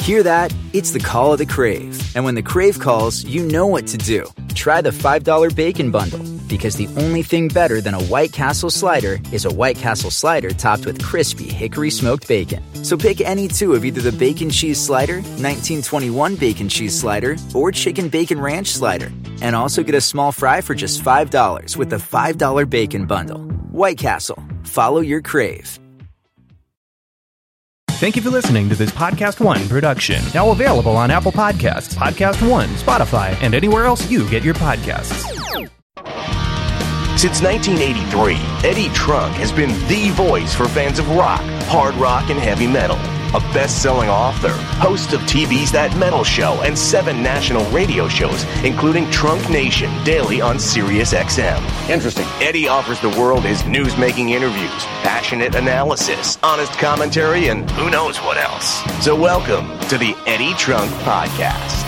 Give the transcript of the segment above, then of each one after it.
Hear that? It's the call of the Crave. And when the Crave calls, you know what to do. Try the $5 Bacon Bundle, because the only thing better than a White Castle slider is a White Castle slider topped with crispy hickory smoked bacon. So pick any two of either the Bacon Cheese Slider, 1921 Bacon Cheese Slider, or Chicken Bacon Ranch Slider. And also get a small fry for just $5 with the $5 Bacon Bundle. White Castle. Follow your Crave. Thank you for listening to this Podcast One production. Now available on Apple Podcasts, Podcast One, Spotify, and anywhere else you get your podcasts. Since 1983, Eddie Trunk has been the voice for fans of rock, hard rock, and heavy metal. A best-selling author, host of TV's That Metal Show and 7 national radio shows, including Trunk Nation, daily on Sirius XM. Interesting. Eddie offers the world his news-making interviews, passionate analysis, honest commentary, and who knows what else. So welcome to the Eddie Trunk Podcast.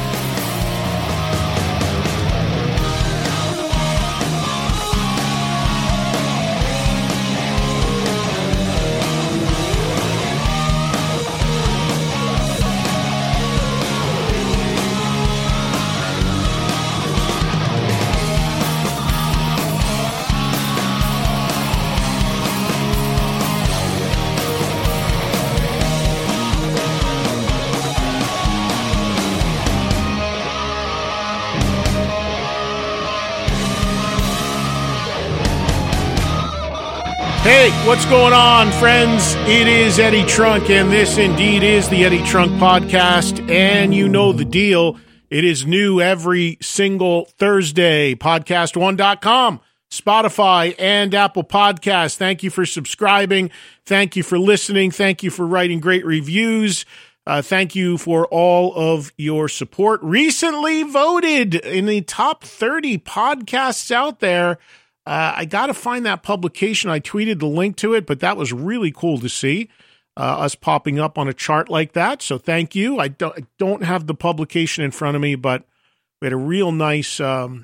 Hey, what's going on, friends? It is Eddie Trunk, and this indeed is the Eddie Trunk Podcast, and you know the deal. It is new every single Thursday. Podcast1.com, Spotify, and Apple Podcasts. Thank you for subscribing. Thank you for listening. Thank you for writing great reviews. Thank you for all of your support. Recently voted in the top 30 podcasts out there. I got to find that publication. I tweeted the link to it, but that was really cool to see us popping up on a chart like that. So thank you. I don't have the publication in front of me, but we had a real nice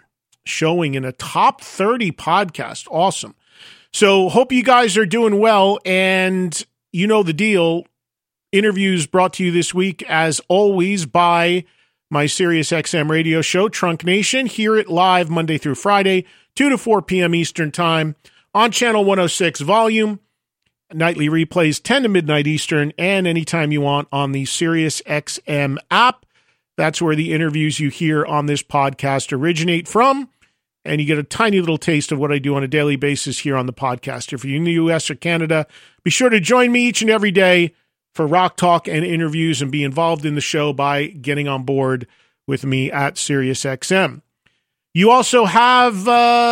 showing in a top 30 podcast. Awesome. So hope you guys are doing well, and you know the deal. Interviews brought to you this week, as always, by my Sirius XM radio show, Trunk Nation. Hear it live Monday through Friday, 2 to 4 p.m. Eastern Time on Channel 106 Volume. Nightly replays 10 to midnight Eastern, and anytime you want on the Sirius XM app. That's where the interviews you hear on this podcast originate from, and you get a tiny little taste of what I do on a daily basis here on the podcast. If you're in the U.S. or Canada, be sure to join me each and every day for rock talk and interviews, and be involved in the show by getting on board with me at Sirius XM. You also have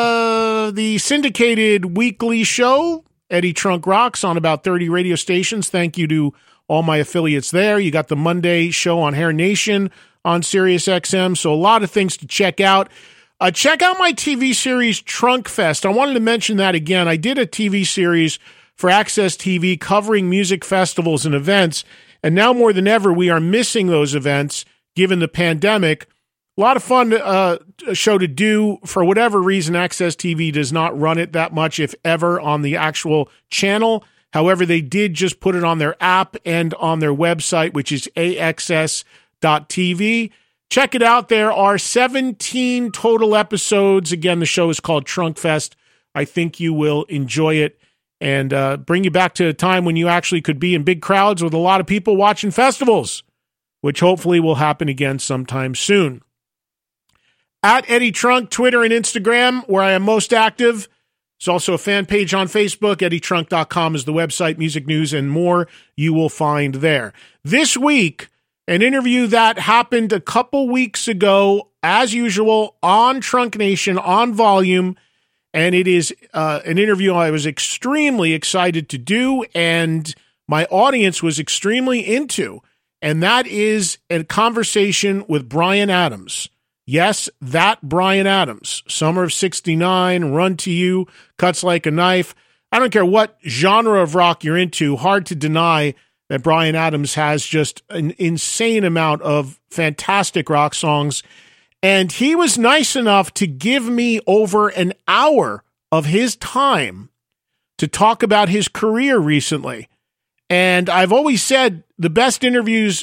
the syndicated weekly show, Eddie Trunk Rocks, on about 30 radio stations. Thank you to all my affiliates there. You got the Monday show on Hair Nation on Sirius XM, so a lot of things to check out. Check out my TV series, Trunk Fest. I wanted to mention that again. I did a TV series for Access TV covering music festivals and events, and now more than ever, we are missing those events given the pandemic. A lot of fun show to do. For whatever reason, Access TV does not run it that much, if ever, on the actual channel. However, they did just put it on their app and on their website, which is axs.tv. Check it out. There are 17 total episodes. Again, the show is called Trunk Fest. I think you will enjoy it and bring you back to a time when you actually could be in big crowds with a lot of people watching festivals, which hopefully will happen again sometime soon. At Eddie Trunk, Twitter and Instagram, where I am most active. There's also a fan page on Facebook. EddieTrunk.com is the website. Music news and more you will find there. This week, an interview that happened a couple weeks ago, as usual, on Trunk Nation, on Volume. And it is an interview I was extremely excited to do, and my audience was extremely into. And that is a conversation with Bryan Adams. Yes, that Bryan Adams. Summer of '69, Run to You, Cuts Like a Knife. I don't care what genre of rock you're into, hard to deny that Bryan Adams has just an insane amount of fantastic rock songs. And he was nice enough to give me over an hour of his time to talk about his career recently. And I've always said the best interviews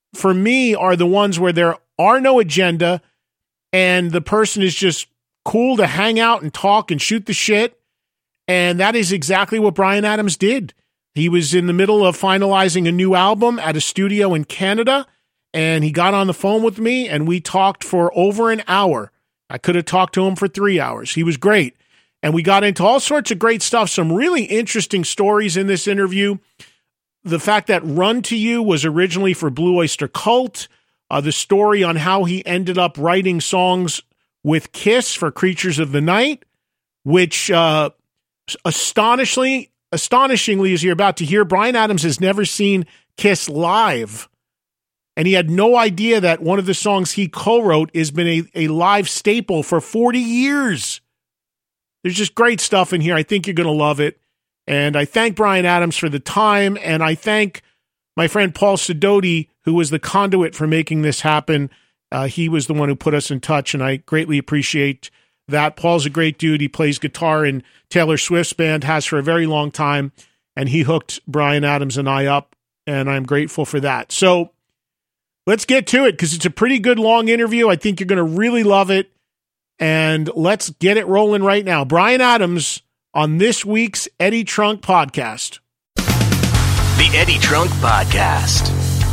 for me, are the ones where there are no agenda and the person is just cool to hang out and talk and shoot the shit. And that is exactly what Bryan Adams did. He was in the middle of finalizing a new album at a studio in Canada, and he got on the phone with me, and we talked for over an hour. I could have talked to him for 3 hours. He was great. And we got into all sorts of great stuff, some really interesting stories in this interview. The fact that Run to You was originally for Blue Oyster Cult, the story on how he ended up writing songs with Kiss for Creatures of the Night, which astonishingly, as you're about to hear, Bryan Adams has never seen Kiss live. And he had no idea that one of the songs he co-wrote has been a live staple for 40 years. There's just great stuff in here. I think you're going to love it. And I thank Bryan Adams for the time, and I thank my friend Paul Sidoti, who was the conduit for making this happen. He was the one who put us in touch, and I greatly appreciate that. Paul's a great dude. He plays guitar in Taylor Swift's band, has for a very long time, and he hooked Bryan Adams and I up, and I'm grateful for that. So let's get to it, because it's a pretty good long interview. I think you're going to really love it, and let's get it rolling right now. Bryan Adams on this week's Eddie Trunk Podcast. The Eddie Trunk Podcast.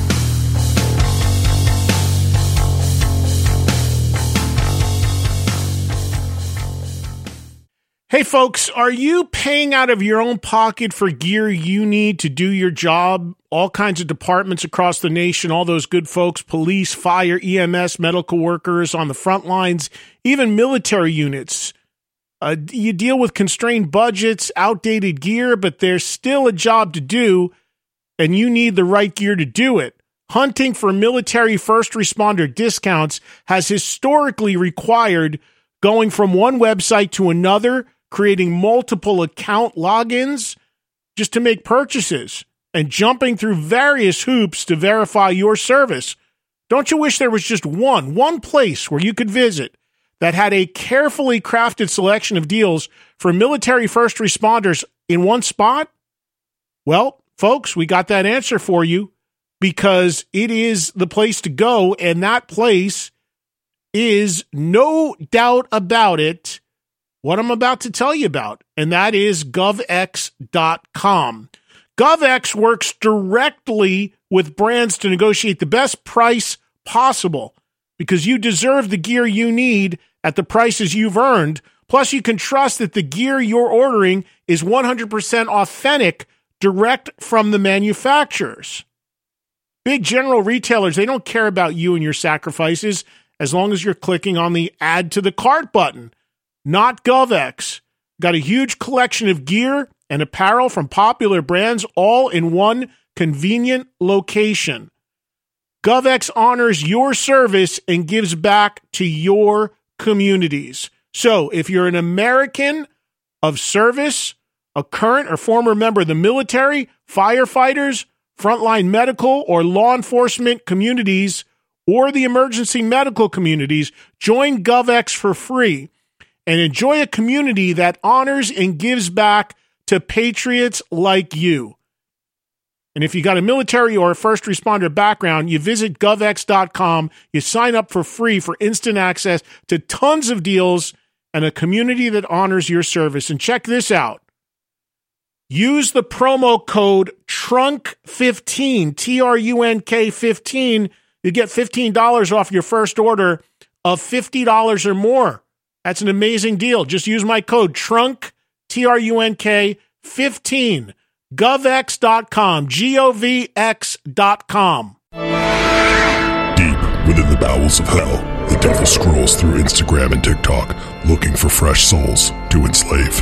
Hey folks, are you paying out of your own pocket for gear you need to do your job? All kinds of departments across the nation, all those good folks, police, fire, EMS, medical workers on the front lines, even military units. You deal with constrained budgets, outdated gear, but there's still a job to do, and you need the right gear to do it. Hunting for military first responder discounts has historically required going from one website to another, creating multiple account logins just to make purchases, and jumping through various hoops to verify your service. Don't you wish there was just one place where you could visit that had a carefully crafted selection of deals for military first responders in one spot? Well, folks, we got that answer for you, because it is the place to go, and that place is, no doubt about it, what I'm about to tell you about, and that is GovX.com. GovX works directly with brands to negotiate the best price possible, because you deserve the gear you need at the prices you've earned. Plus, you can trust that the gear you're ordering is 100% authentic, direct from the manufacturers. Big general retailers, they don't care about you and your sacrifices as long as you're clicking on the Add to the Cart button. Not GovX. Got a huge collection of gear and apparel from popular brands, all in one convenient location. GovX honors your service and gives back to your communities. So if you're an American of service, a current or former member of the military, firefighters, frontline medical or law enforcement communities, or the emergency medical communities, join GovX for free and enjoy a community that honors and gives back to patriots like you. And if you got a military or a first responder background, you visit GovX.com, you sign up for free for instant access to tons of deals and a community that honors your service. And check this out. Use the promo code TRUNK15, TRUNK15. You get $15 off your first order of $50 or more. That's an amazing deal. Just use my code TRUNK, TRUNK15, GovX.com, GOVX.com. Deep within the bowels of hell, the devil scrolls through Instagram and TikTok, looking for fresh souls to enslave.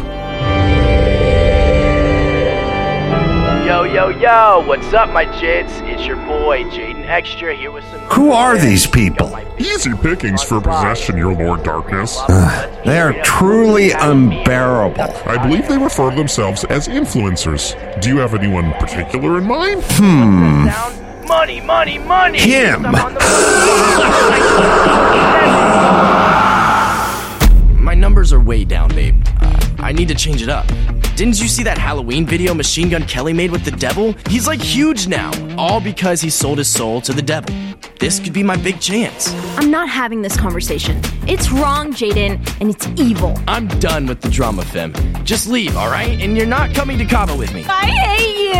Yo, what's up, my jits? It's your boy, Jaden Extra, here with some... Who are these people? Easy pickings for possession, your Lord Darkness. They are truly unbearable. I believe they refer to themselves as influencers. Do you have anyone particular in mind? Money! Him! My numbers are way down, babe. I need to change it up. Didn't you see that Halloween video Machine Gun Kelly made with the devil? He's like huge now, all because he sold his soul to the devil. This could be my big chance. I'm not having this conversation. It's wrong, Jaden, and it's evil. I'm done with the drama, Fem. Just leave, all right? And you're not coming to Cabo with me. I hate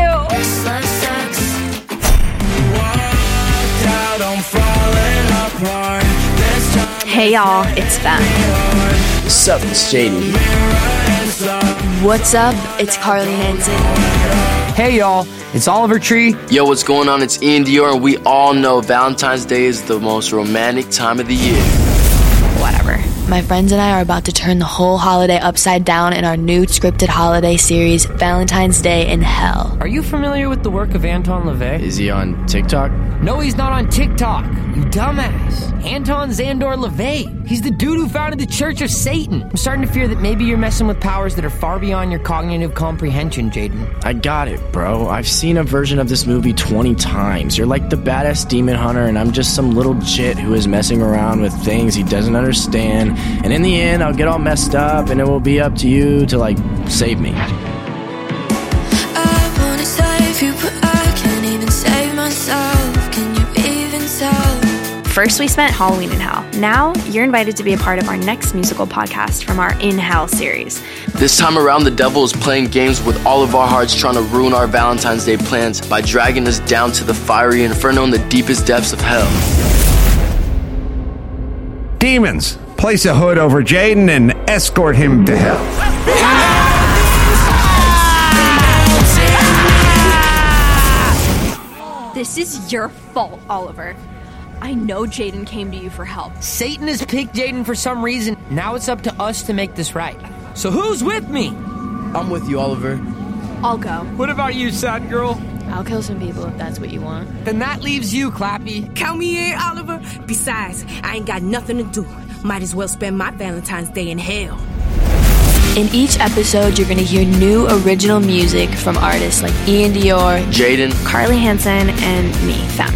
you! Hey y'all, it's Fem. What's up, it's Jaden. What's up? It's Carly Hansen. Hey y'all, it's Oliver Tree. Yo, what's going on? It's Ian Dior, and we all know Valentine's Day is the most romantic time of the year. Whatever. My friends and I are about to turn the whole holiday upside down in our new scripted holiday series, Valentine's Day in Hell. Are you familiar with the work of Anton LaVey? Is he on TikTok? No, he's not on TikTok, you dumbass. Anton Szandor LaVey. He's the dude who founded the Church of Satan. I'm starting to fear that maybe you're messing with powers that are far beyond your cognitive comprehension, Jaden. I got it, bro. I've seen a version of this movie 20 times. You're like the badass demon hunter, and I'm just some little jit who is messing around with things he doesn't understand. And in the end, I'll get all messed up, and it will be up to you to, save me. I wanna save you, but I can't even save myself. Can you even tell? First, we spent Halloween in Hell. Now, you're invited to be a part of our next musical podcast from our In Hell series. This time around, the devil is playing games with all of our hearts, trying to ruin our Valentine's Day plans by dragging us down to the fiery inferno in the deepest depths of hell. Demons, place a hood over Jaden and escort him to hell. This is your fault, Oliver. I know Jaden came to you for help. Satan has picked Jaden for some reason. Now it's up to us to make this right. So who's with me? I'm with you, Oliver. I'll go. What about you, sad girl? I'll kill some people if that's what you want. Then that leaves you, Clappy. Count me in, Oliver. Besides, I ain't got nothing to do. Might as well spend my Valentine's Day in hell. In each episode, you're going to hear new original music from artists like Ian Dior, Jaden, Carly Hansen, and me, Fem.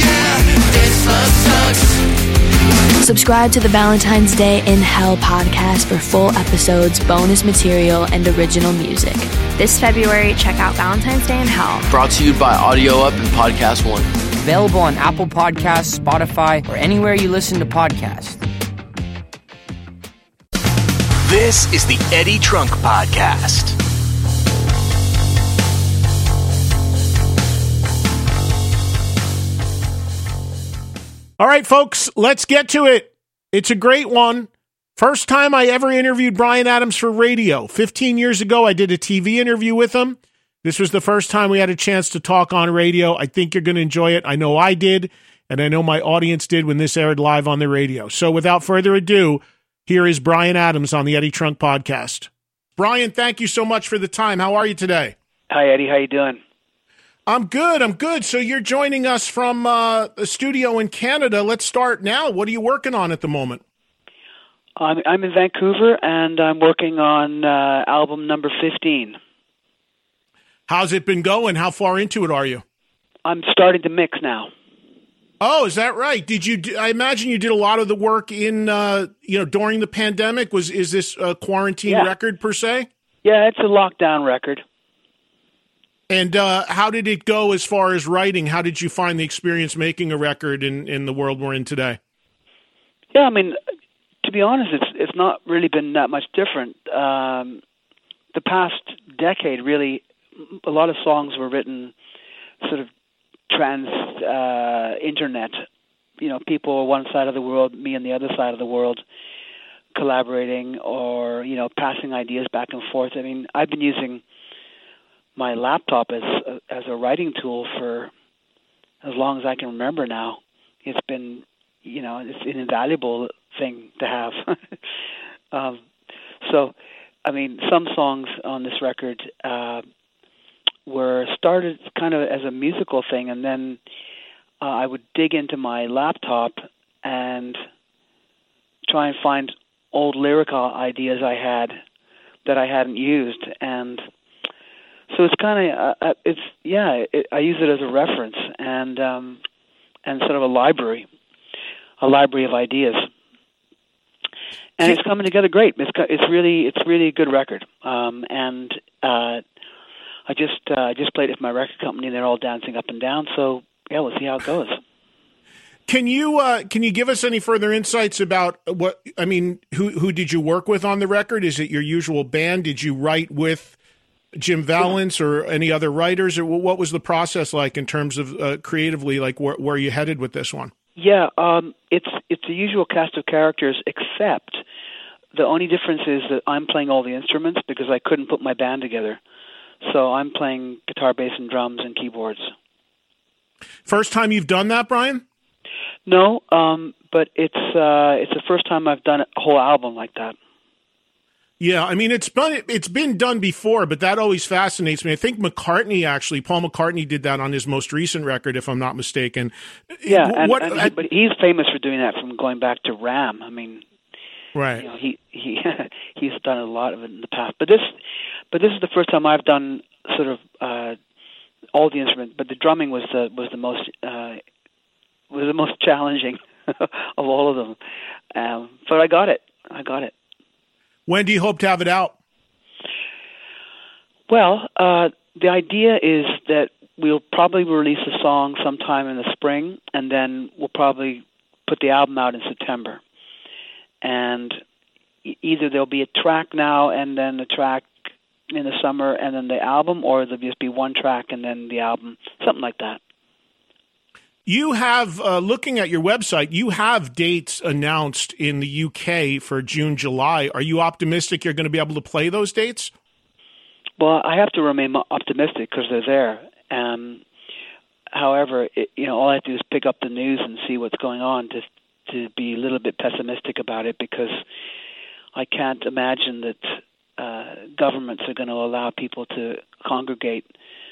Subscribe to the Valentine's Day in Hell podcast for full episodes, bonus material, and original music. This February, check out Valentine's Day in Hell. Brought to you by Audio Up and Podcast One. Available on Apple Podcasts, Spotify, or anywhere you listen to podcasts. This is the Eddie Trunk Podcast. All right, folks, let's get to it. It's a great one. First time I ever interviewed Bryan Adams for radio. 15 years ago, I did a TV interview with him. This was the first time we had a chance to talk on radio. I think you're going to enjoy it. I know I did, and I know my audience did when this aired live on the radio. So without further ado, here is Bryan Adams on the Eddie Trunk Podcast. Bryan, thank you so much for the time. How are you today? Hi, Eddie. How you doing? I'm good. So you're joining us from a studio in Canada. Let's start now. What are you working on at the moment? I'm in Vancouver, and I'm working on album number 15. How's it been going? How far into it are you? I'm starting to mix now. Oh, is that right? Did you? I imagine you did a lot of the work in, during the pandemic. Is this a quarantine record per se? Yeah, it's a lockdown record. And how did it go as far as writing? How did you find the experience making a record in the world we're in today? Yeah, I mean, to be honest, it's not really been that much different. The past decade, really, a lot of songs were written sort of internet. You know, people on one side of the world, me on the other side of the world, collaborating or, passing ideas back and forth. I mean, I've been using my laptop as a writing tool for as long as I can remember now. It's been, it's an invaluable thing to have. So, I mean, some songs on this record were started kind of as a musical thing, and then I would dig into my laptop and try and find old lyrical ideas I had that I hadn't used, and so it's kind of I use it as a reference and sort of a library of ideas. And it's coming together great. It's really a good record. And I just played it with my record company. They're all dancing up and down. So yeah, we'll see how it goes. Can you give us any further insights about who did you work with on the record? Is it your usual band? Did you write with Jim Vallance or any other writers, or what was the process like in terms of creatively? Like where you headed with this one? Yeah, it's the usual cast of characters, except the only difference is that I'm playing all the instruments because I couldn't put my band together. So I'm playing guitar, bass, and drums and keyboards. First time you've done that, Brian? No, but it's the first time I've done a whole album like that. Yeah, I mean, it's been done before, but that always fascinates me. I think Paul McCartney did that on his most recent record, if I'm not mistaken. Yeah, but he's famous for doing that from going back to Ram. I mean, right? You know, he's done a lot of it in the past. But this is the first time I've done sort of all the instruments. But the drumming was the most challenging of all of them. But I got it. When do you hope to have it out? Well, the idea is that we'll probably release a song sometime in the spring, and then we'll probably put the album out in September. And either there'll be a track now and then a track in the summer and then the album, or there'll just be one track and then the album, something like that. You have, looking at your website, you have dates announced in the UK for June, July. Are you optimistic you're going to be able to play those dates? Well, I have to remain optimistic because they're there. However, all I have to do is pick up the news and see what's going on to be a little bit pessimistic about it, because I can't imagine that governments are going to allow people to congregate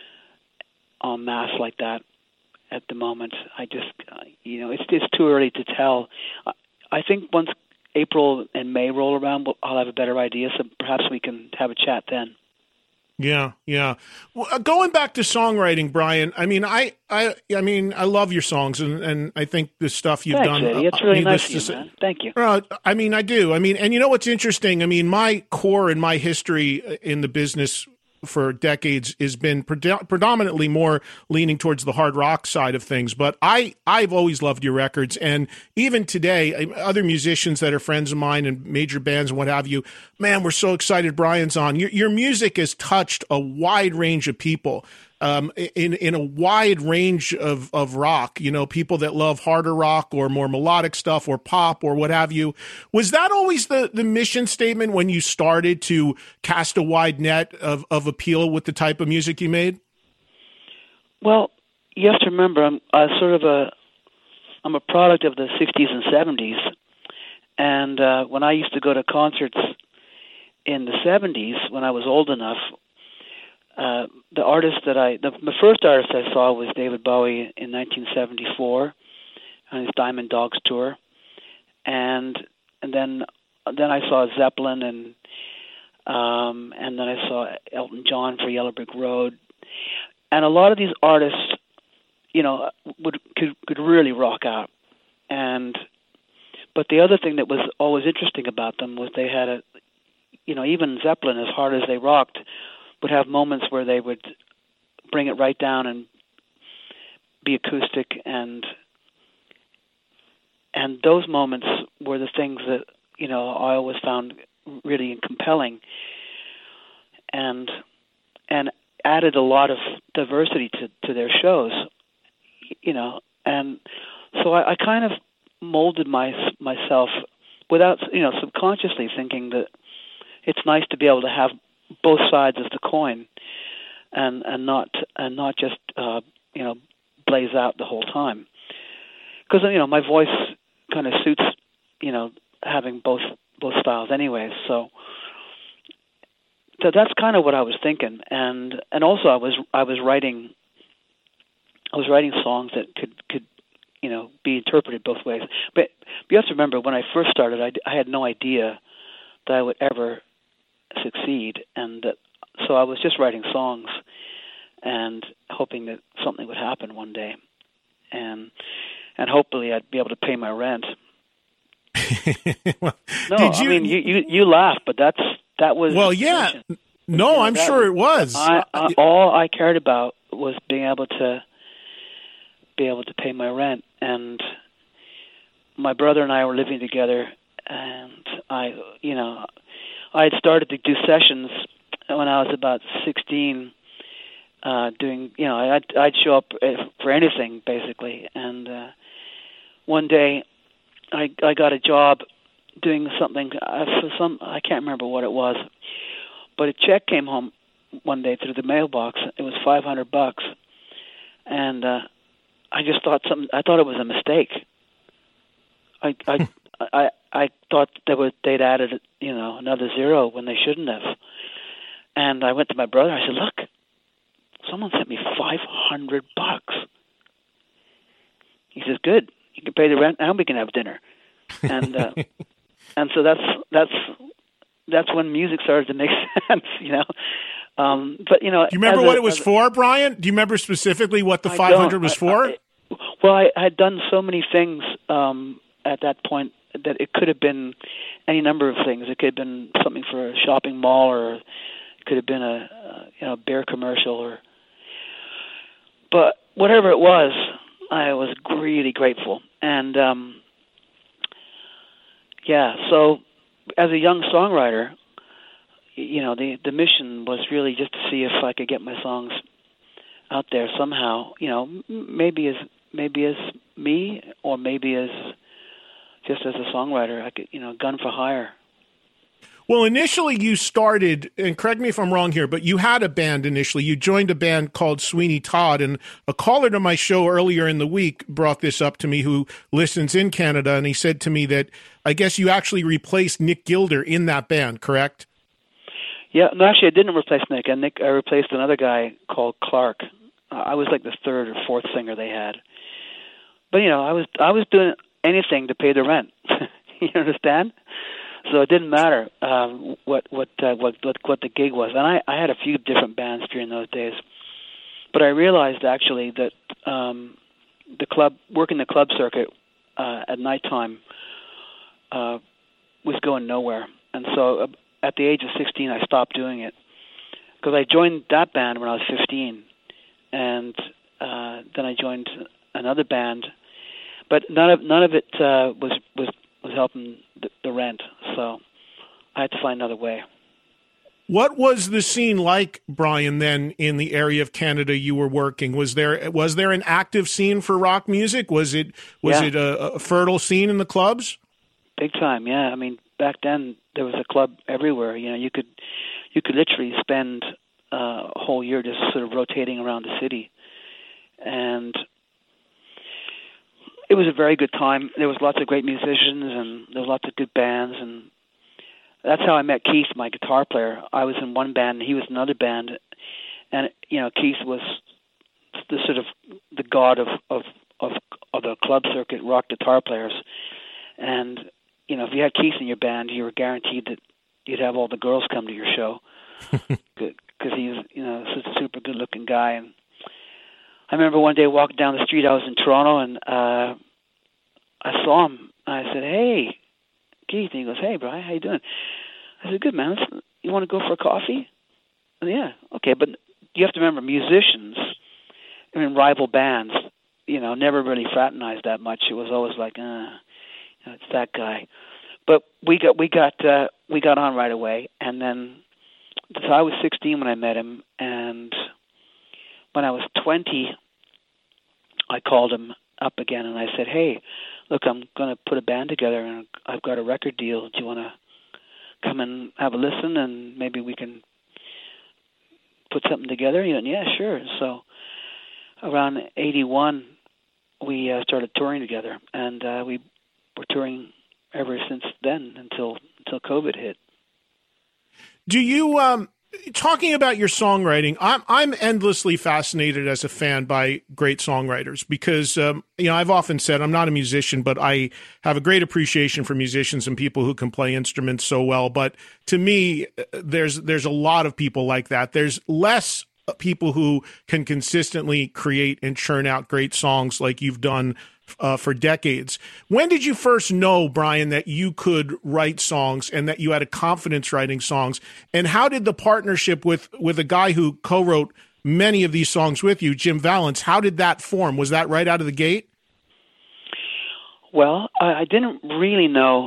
en masse like that. At the moment, I just, it's too early to tell. I think once April and May roll around, I'll have a better idea, so perhaps we can have a chat then. Yeah. Well, going back to songwriting, Brian, I mean, I love your songs, and I think the stuff you've done. Eddie. It's really nice of you, man. Thank you. I mean, I do. I mean, and you know what's interesting? I mean, my core and my history in the business for decades has been predominantly more leaning towards the hard rock side of things. But I've always loved your records. And even today, other musicians that are friends of mine and major bands and what have you, man, we're so excited Brian's on. Your music has touched a wide range of people. In a wide range of rock, people that love harder rock or more melodic stuff or pop or what have you. Was that always the mission statement when you started to cast a wide net of appeal with the type of music you made? Well, you have to remember, I'm a product of the 60s and 70s. And when I used to go to concerts in the 70s, when I was old enough, the first artist I saw was David Bowie in 1974 on his Diamond Dogs tour, and then I saw Zeppelin, and then I saw Elton John for Yellow Brick Road, and a lot of these artists, could really rock out, but the other thing that was always interesting about them was they had even Zeppelin, as hard as they rocked, would have moments where they would bring it right down and be acoustic, and those moments were the things that I always found really compelling, and added a lot of diversity to their shows, and so I kind of molded myself without subconsciously thinking that it's nice to be able to have both sides of the coin, and not just blaze out the whole time, because my voice kind of suits having both styles anyways. So that's kind of what I was thinking, and also I was writing songs that could be interpreted both ways. But you have to remember, when I first started, I had no idea that I would ever succeed, and so I was just writing songs and hoping that something would happen one day, and hopefully I'd be able to pay my rent. Well, no, I mean you laugh, but that was well, yeah. No, I'm sure it was. All I cared about was being able to pay my rent, and my brother and I were living together, and I had started to do sessions when I was about 16, doing, I'd show up for anything basically, and one day I got a job doing something for I can't remember what it was, but a check came home one day through the mailbox. It was $500, and I just thought I thought it was a mistake. I thought they'd added another zero when they shouldn't have, and I went to my brother. I said, "Look, someone sent me $500." He says, "Good, you can pay the rent and we can have dinner," and and so that's when music started to make sense, But do you remember what it was for, Brian? Do you remember specifically what the 500 was for? I had done so many things at that point that it could have been any number of things. It could have been something for a shopping mall, or it could have been a beer commercial, but whatever it was, I was really grateful. And so as a young songwriter, the mission was really just to see if I could get my songs out there somehow. Maybe as me, or maybe as just as a songwriter. I could, gun for hire. Well, initially you started, and correct me if I'm wrong here, but you had a band initially. You joined a band called Sweeney Todd, and a caller to my show earlier in the week brought this up to me, who listens in Canada, and he said to me that I guess you actually replaced Nick Gilder in that band, correct? Yeah, no, actually I didn't replace Nick. I replaced another guy called Clark. I was like the third or fourth singer they had. But I was doing anything to pay the rent. You understand? So it didn't matter what the gig was, and I had a few different bands during those days. But I realized actually that working the club circuit at nighttime was going nowhere, and so at the age of 16, I stopped doing it, because I joined that band when I was 15, and then I joined another band, but none of it was helping the rent, so I had to find another way. What was the scene like, Brian, then, in the area of Canada you were working? Was there an active scene for rock music? Was it a fertile scene in the clubs? Big time, yeah. I mean, back then there was a club everywhere. You could literally spend a whole year just sort of rotating around the city, and it was a very good time. There was lots of great musicians, and there was lots of good bands, and that's how I met Keith, my guitar player. I was in one band, and he was in another band, and Keith was the sort of the god of the club circuit rock guitar players, and if you had Keith in your band, you were guaranteed that you'd have all the girls come to your show, because he was such a super good looking guy. And I remember one day walking down the street. I was in Toronto, and I saw him. I said, "Hey, Keith." And he goes, "Hey, Brian, how you doing?" I said, "Good, man. You want to go for a coffee?" And, yeah, okay. But you have to remember, musicians in rival bands, never really fraternized that much. It was always like, it's that guy. But we got on right away, and then so I was 16 when I met him, and when I was 20, I called him up again, and I said, "Hey, look, I'm going to put a band together, and I've got a record deal. Do you want to come and have a listen, and maybe we can put something together?" And yeah, sure. So around 81, we started touring together, and we were touring ever since then until COVID hit. Do you talking about your songwriting? I'm endlessly fascinated as a fan by great songwriters, because I've often said I'm not a musician, but I have a great appreciation for musicians and people who can play instruments so well. But to me, there's a lot of people like that. There's less people who can consistently create and churn out great songs like you've done for decades. When did you first know, Brian, that you could write songs and that you had a confidence writing songs? And how did the partnership with a guy who co-wrote many of these songs with you, Jim Vallance, how did that form? Was that right out of the gate? Well, I didn't really know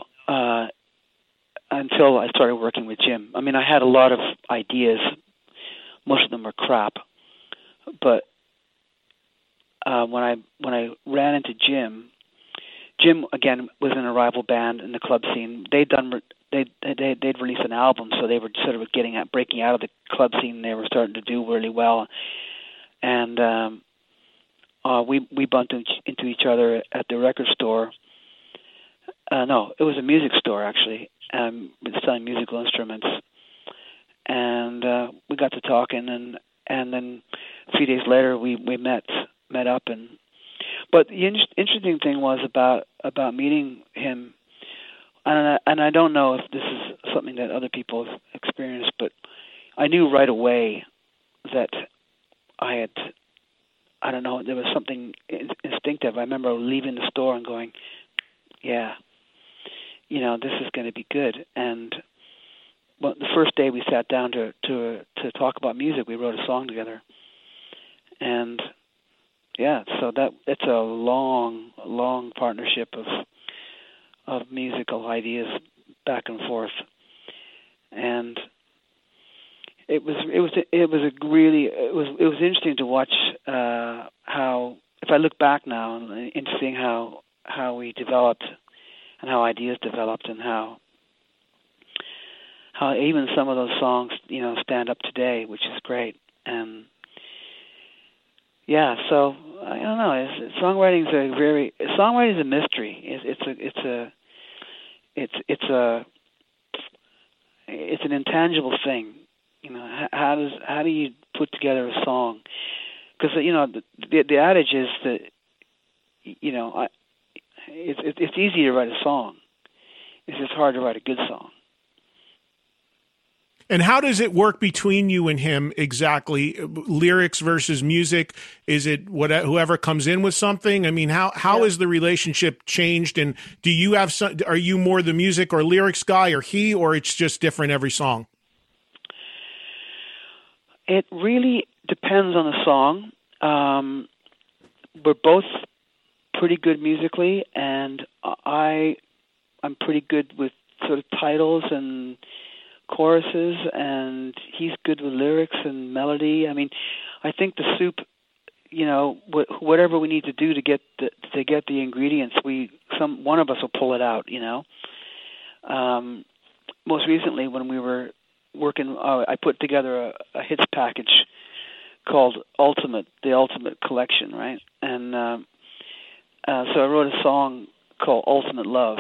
until I started working with Jim. I mean, I had a lot of ideas. Most of them were crap. But when I ran into Jim again was in a rival band in the club scene. They'd released an album, so they were sort of breaking out of the club scene. They were starting to do really well, and we bumped into each other at the record store. No, it was a music store actually, selling musical instruments, and we got to talking, and then a few days later we met up. But the interesting thing was about meeting him, and I don't know if this is something that other people have experienced, but I knew right away that I don't know, there was something instinctive. I remember leaving the store and going, yeah, this is going to be good. And well, the first day we sat down to talk about music, we wrote a song together. And yeah, so it's a long partnership of musical ideas back and forth. And it was interesting to watch how, if I look back now into seeing how we developed and how ideas developed, and how even some of those songs stand up today, which is great. And yeah, so I don't know. Songwriting is a mystery. It's an intangible thing. How do you put together a song? Because the adage is that it's easy to write a song. It's just hard to write a good song. And how does it work between you and him exactly? Lyrics versus music? Is it whoever comes in with something? I mean, how is the relationship changed? And do you have are you more the music or lyrics guy, or he, or it's just different every song? It really depends on the song. We're both pretty good musically, and I'm pretty good with sort of titles and choruses, and he's good with lyrics and melody. I mean, I think the soup, whatever we need to do to get the ingredients, one of us will pull it out. Most recently, when we were working, I put together a hits package called the Ultimate Collection, right? And so I wrote a song called Ultimate Love.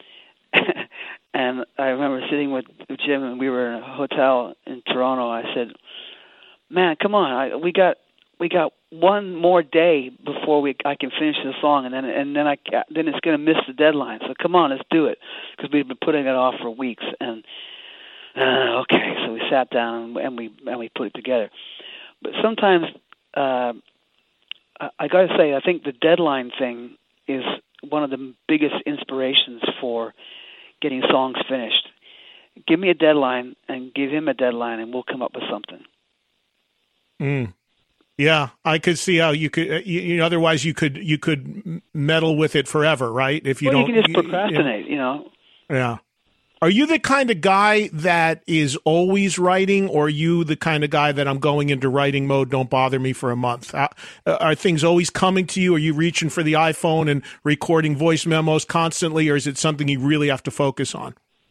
And I remember sitting with Jim, and we were in a hotel in Toronto. I said, "Man, come on! We got one more day before I can finish the song, and then it's going to miss the deadline. So come on, let's do it," because we've been putting it off for weeks. And okay, so we sat down and we put it together. But sometimes I got to say, I think the deadline thing is one of the biggest inspirations for getting songs finished. Give me a deadline and give him a deadline, and we'll come up with something. Yeah, I could see how you could. Otherwise, you could meddle with it forever, right? If you don't, you can just procrastinate. Yeah. Are you the kind of guy that is always writing, or are you the kind of guy that I'm going into writing mode, don't bother me for a month? Are things always coming to you? Are you reaching for the iPhone and recording voice memos constantly, or is it something you really have to focus on?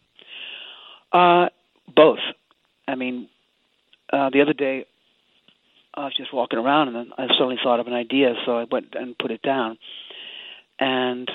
Both. I mean, the other day I was just walking around, and then I suddenly thought of an idea, so I went and put it down. And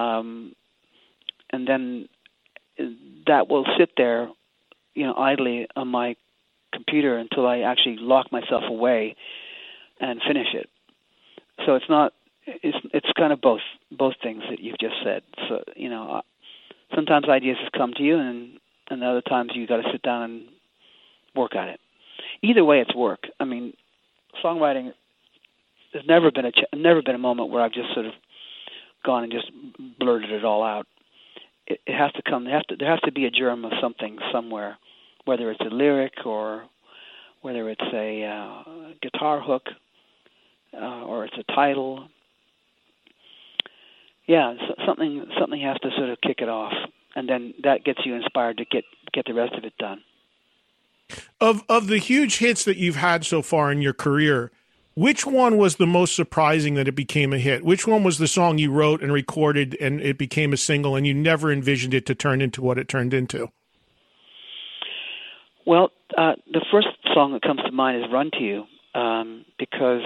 then that will sit there, idly on my computer until I actually lock myself away and finish it. So it's kind of both things that you've just said. So, sometimes ideas just come to you, and other times you got to sit down and work on it. Either way, it's work. I mean, songwriting, there's never been a moment where I've just sort of gone and just blurted it all out. It has to come. There has to be a germ of something somewhere, whether it's a lyric or whether it's a guitar hook or it's a title. Yeah, something has to sort of kick it off, and then that gets you inspired to get the rest of it done. Of the huge hits that you've had so far in your career, which one was the most surprising that it became a hit? Which one was the song you wrote and recorded and it became a single and you never envisioned it to turn into what it turned into? Well, the first song that comes to mind is Run to You, because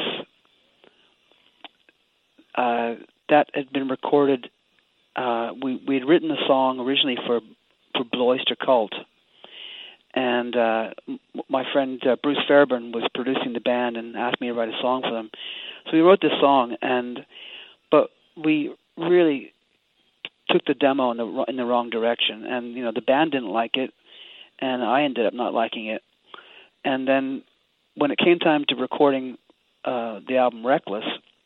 that had been recorded. We had written the song originally for Blue Oyster Cult, and my friend Bruce Fairburn was producing the band and asked me to write a song for them. So we wrote this song, but we really took the demo in the wrong direction, and the band didn't like it, and I ended up not liking it. And then when it came time to recording the album Reckless,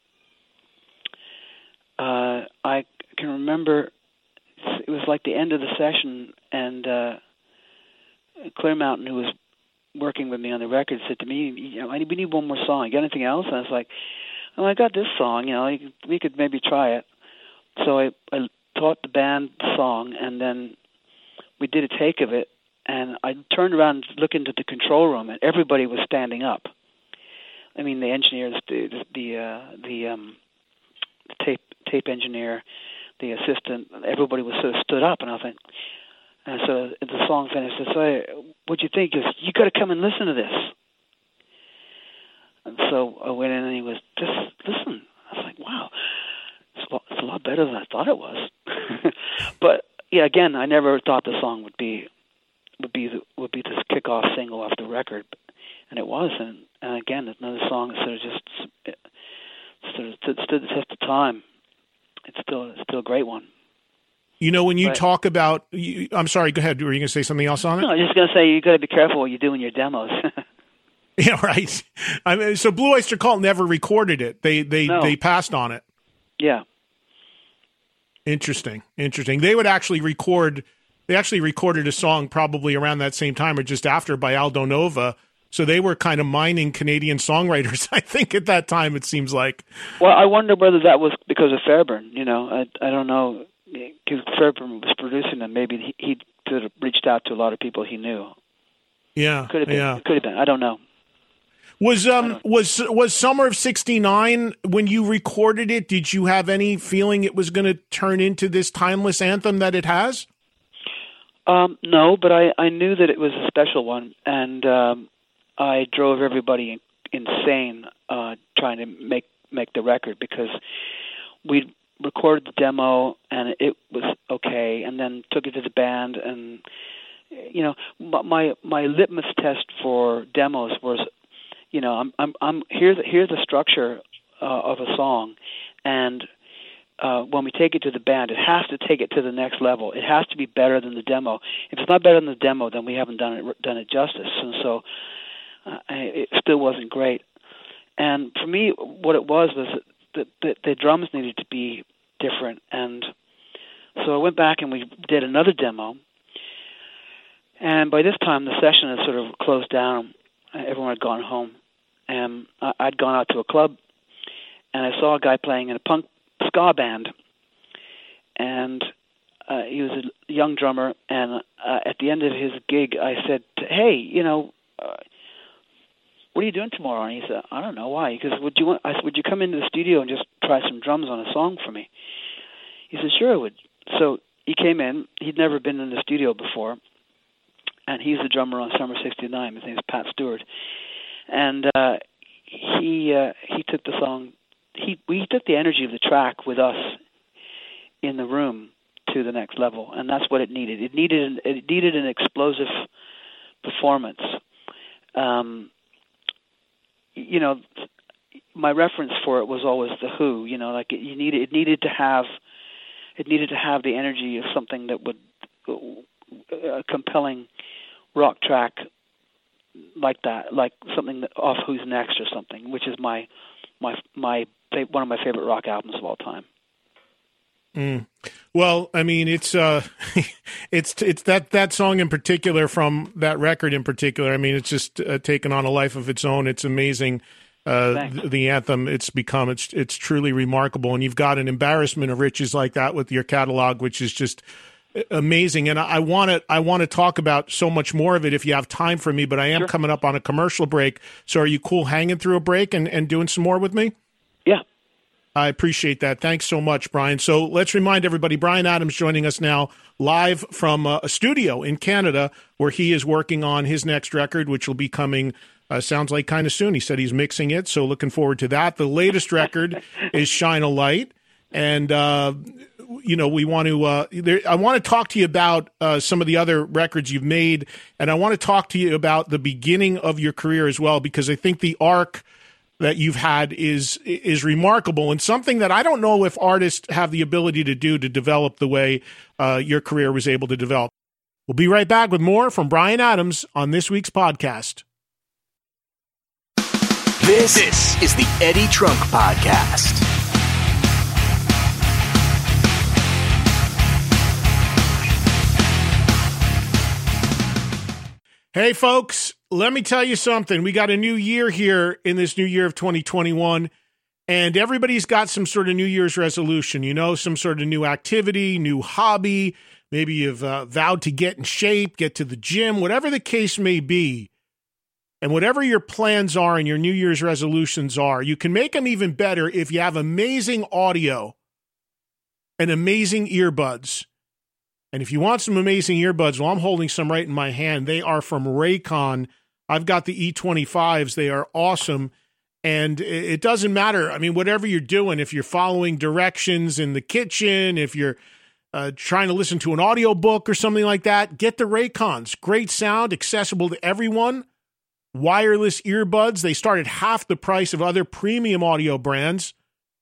I can remember it was like the end of the session, and Clear Mountain, who was working with me on the record, said to me, we need one more song. You got anything else? And I was like, I got this song. We could maybe try it. So I taught the band the song, and then we did a take of it, and I turned around and looked into the control room, and everybody was standing up. I mean, the engineers, the tape engineer, the assistant, everybody was sort of stood up, and I think, and so the song finished. I said, "What'd you think?" He goes, "You got to come and listen to this." And so I went in, and he was just listen. I was like, "Wow, it's a lot better than I thought it was." But yeah, again, I never thought the song would be this kickoff single off the record, and it was. And again, another song that sort of stood the test of time. It's still a great one. When you talk about, I'm sorry, go ahead. Were you going to say something else on it? No, I'm just going to say you got to be careful what you do in your demos. Yeah, right. I mean, so Blue Oyster Cult never recorded it. They passed on it. Yeah. Interesting. They would actually record. They actually recorded a song probably around that same time or just after by Aldo Nova. So they were kind of mining Canadian songwriters, I think, at that time, it seems like. Well, I wonder whether that was because of Fairburn. I don't know, because Fairburn was producing them. Maybe he sort of reached out to a lot of people he knew. Yeah, could have been. Yeah. Could have been. I don't know. Was Summer of '69 when you recorded it? Did you have any feeling it was going to turn into this timeless anthem that it has? No, but I knew that it was a special one, and I drove everybody insane trying to make the record, because we recorded the demo and it was okay, and then took it to the band, and my litmus test for demos was, I'm here's the structure of a song, and when we take it to the band, it has to take it to the next level. It has to be better than the demo. If it's not better than the demo, then we haven't done it justice. And so it still wasn't great. And for me, what it was that the drums needed to be different. And so I went back and we did another demo. And by this time, the session had sort of closed down. Everyone had gone home. And I'd gone out to a club, and I saw a guy playing in a punk ska band. And he was a young drummer. And at the end of his gig, I said, "Hey, what are you doing tomorrow?" And he said, "I don't know." "Why?" Because would you come into the studio and just try some drums on a song for me? He said, "Sure, I would." So he came in. He'd never been in the studio before, and he's the drummer on Summer '69. His name's Pat Stewart, and he took the song. We took the energy of the track with us in the room to the next level, and that's what it needed. It needed an explosive performance. My reference for it was always the Who. It needed to have the energy of something that would a compelling rock track like that, like something off Who's Next or something, which is one of my favorite rock albums of all time. Well, I mean, it's that song in particular from that record in particular. I mean, it's just taken on a life of its own. It's amazing. The anthem it's become. It's truly remarkable. And you've got an embarrassment of riches like that with your catalog, which is just amazing. And I want to talk about so much more of it if you have time for me, but I am coming up on a commercial break. So are you cool hanging through a break and doing some more with me? Yeah. I appreciate that. Thanks so much, Brian. So let's remind everybody, Bryan Adams joining us now live from a studio in Canada where he is working on his next record, which will be coming, sounds like kind of soon. He said he's mixing it, so looking forward to that. The latest record is Shine a Light. And, we want to I want to talk to you about some of the other records you've made, and I want to talk to you about the beginning of your career as well, because I think the arc that you've had is remarkable and something that I don't know if artists have the ability to do to develop the way your career was able to develop. We'll be right back with more from Bryan Adams on this week's podcast. This is the Eddie Trunk Podcast. Hey, folks, let me tell you something. We got a new year here in this new year of 2021, and everybody's got some sort of New Year's resolution, some sort of new activity, new hobby. Maybe you've vowed to get in shape, get to the gym, whatever the case may be. And whatever your plans are and your New Year's resolutions are, you can make them even better if you have amazing audio and amazing earbuds. And if you want some amazing earbuds, well, I'm holding some right in my hand. They are from Raycon. I've got the E25s. They are awesome. And it doesn't matter. I mean, whatever you're doing, if you're following directions in the kitchen, if you're trying to listen to an audiobook or something like that, get the Raycons. Great sound, accessible to everyone. Wireless earbuds. They start at half the price of other premium audio brands.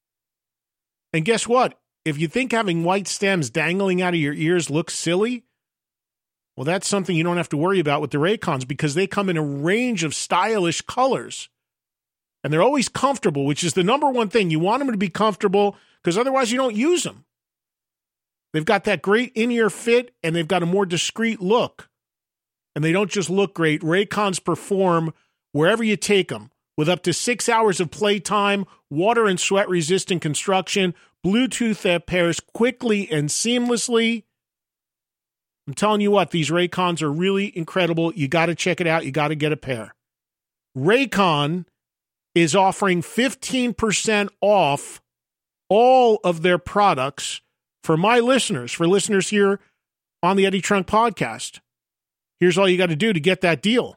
And guess what? If you think having white stems dangling out of your ears looks silly, well, that's something you don't have to worry about with the Raycons because they come in a range of stylish colors. And they're always comfortable, which is the number one thing. You want them to be comfortable because otherwise you don't use them. They've got that great in-ear fit and they've got a more discreet look. And they don't just look great. Raycons perform wherever you take them with up to 6 hours of playtime, water and sweat-resistant construction, Bluetooth that pairs quickly and seamlessly. I'm telling you what, these Raycons are really incredible. You got to check it out. You got to get a pair. Raycon is offering 15% off all of their products for my listeners, for listeners here on the Eddie Trunk Podcast. Here's all you got to do to get that deal.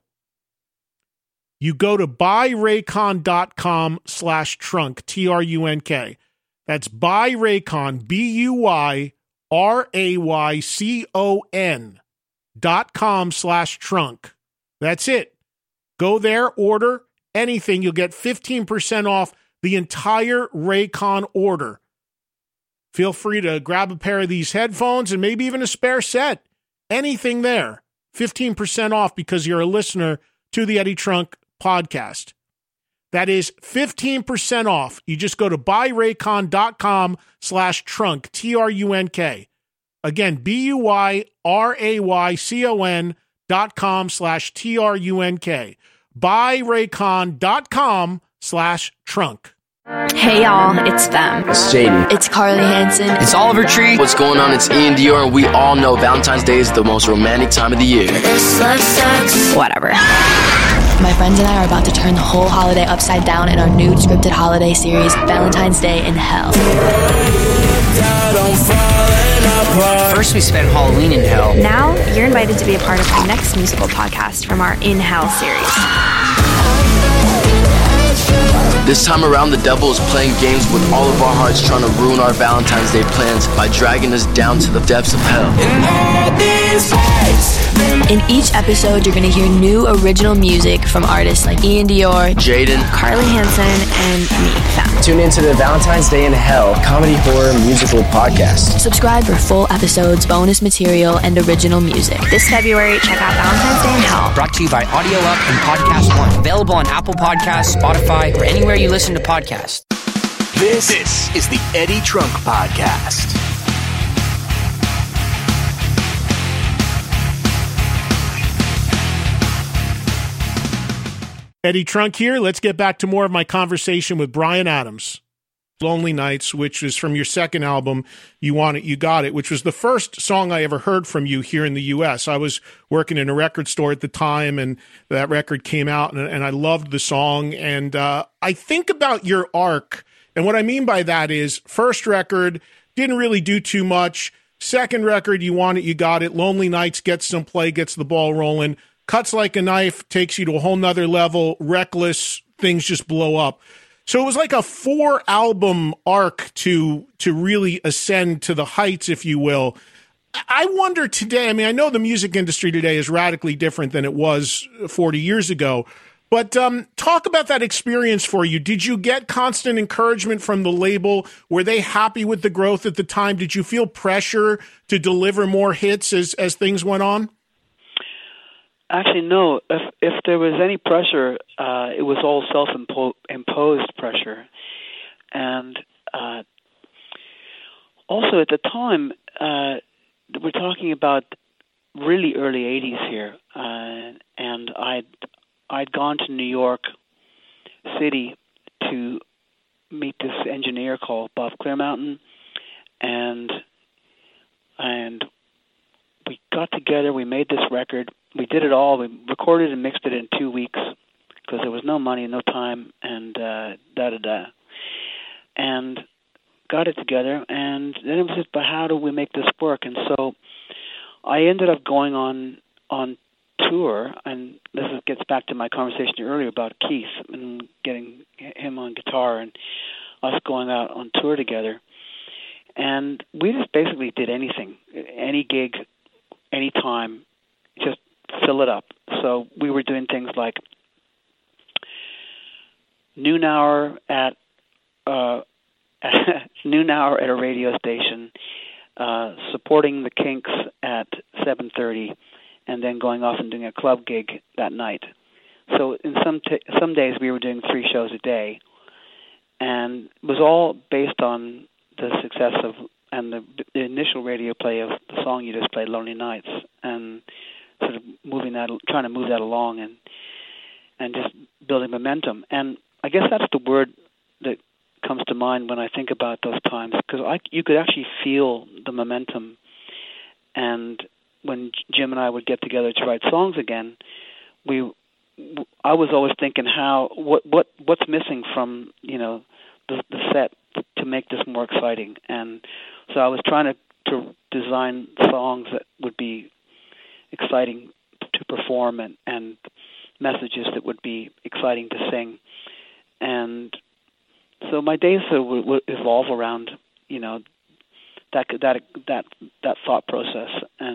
You go to buyraycon.com/trunk, Trunk. That's buyraycon, BUYRAYCON.com/trunk. That's it. Go there, order anything. You'll get 15% off the entire Raycon order. Feel free to grab a pair of these headphones and maybe even a spare set. Anything there. 15% off because you're a listener to the Eddie Trunk Podcast. That is 15% off. You just go to buyraycon.com/trunk, Trunk. Again, BUYRAYCON.com/TRUNK. Buyraycon.com/trunk. Hey y'all, it's them. It's Jaden. It's Carly Hansen. It's Oliver Tree. What's going on? It's Ian Dior, and we all know Valentine's Day is the most romantic time of the year. Whatever. My friends and I are about to turn the whole holiday upside down in our new scripted holiday series, Valentine's Day in Hell. First we spent Halloween in hell. Now, you're invited to be a part of our next musical podcast from our In Hell series. This time around, the devil is playing games with all of our hearts, trying to ruin our Valentine's Day plans by dragging us down to the depths of hell. In each episode, you're going to hear new original music from artists like Ian Dior, Jaden, Carly Hansen, and me, Fem. Tune into the Valentine's Day in Hell comedy horror musical podcast. Subscribe for full episodes, bonus material, and original music. This February, check out Valentine's Day in Hell. Brought to you by Audio Up and Podcast One. Available on Apple Podcasts, Spotify, or anywhere you listen to podcasts. This is the Eddie Trunk Podcast. Eddie Trunk here. Let's get back to more of my conversation with Bryan Adams. Lonely Nights, which is from your second album, You Want It, You Got It, which was the first song I ever heard from you here in the U.S. I was working in a record store at the time, and that record came out, and I loved the song. And I think about your arc, and what I mean by that is first record, didn't really do too much. Second record, You Want It, You Got It. Lonely Nights gets some play, gets the ball rolling. Cuts Like a Knife takes you to a whole nother level. Reckless, things just blow up. So it was like a 4-album arc to really ascend to the heights, if you will. I wonder today, I mean, I know the music industry today is radically different than it was 40 years ago, but talk about that experience for you. Did you get constant encouragement from the label? Were they happy with the growth at the time? Did you feel pressure to deliver more hits as things went on? Actually, no. If there was any pressure, it was all self-imposed pressure. And also at the time, we're talking about really early 80s here, and I'd gone to New York City to meet this engineer called Bob Clearmountain, and we got together, we made this record. We did it all. We recorded and mixed it in 2 weeks because there was no money, no time, and and got it together. And then it was just, but how do we make this work? And so I ended up going on tour, and gets back to my conversation earlier about Keith and getting him on guitar and us going out on tour together. And we just basically did anything, any gig, any time, just fill it up. So we were doing things like noon hour at a radio station, supporting the Kinks at 7:30, and then going off and doing a club gig that night. So in some days we were doing 3 shows a day, and it was all based on the success of and the initial radio play of the song you just played, Lonely Nights, and sort of trying to move that along and just building momentum. And I guess that's the word that comes to mind when I think about those times, because you could actually feel the momentum. And when Jim and I would get together to write songs again, I was always thinking what's missing from the set to make this more exciting. And so I was trying to design songs that would be exciting to perform and messages that would be exciting to sing. And so my days would evolve around that thought process.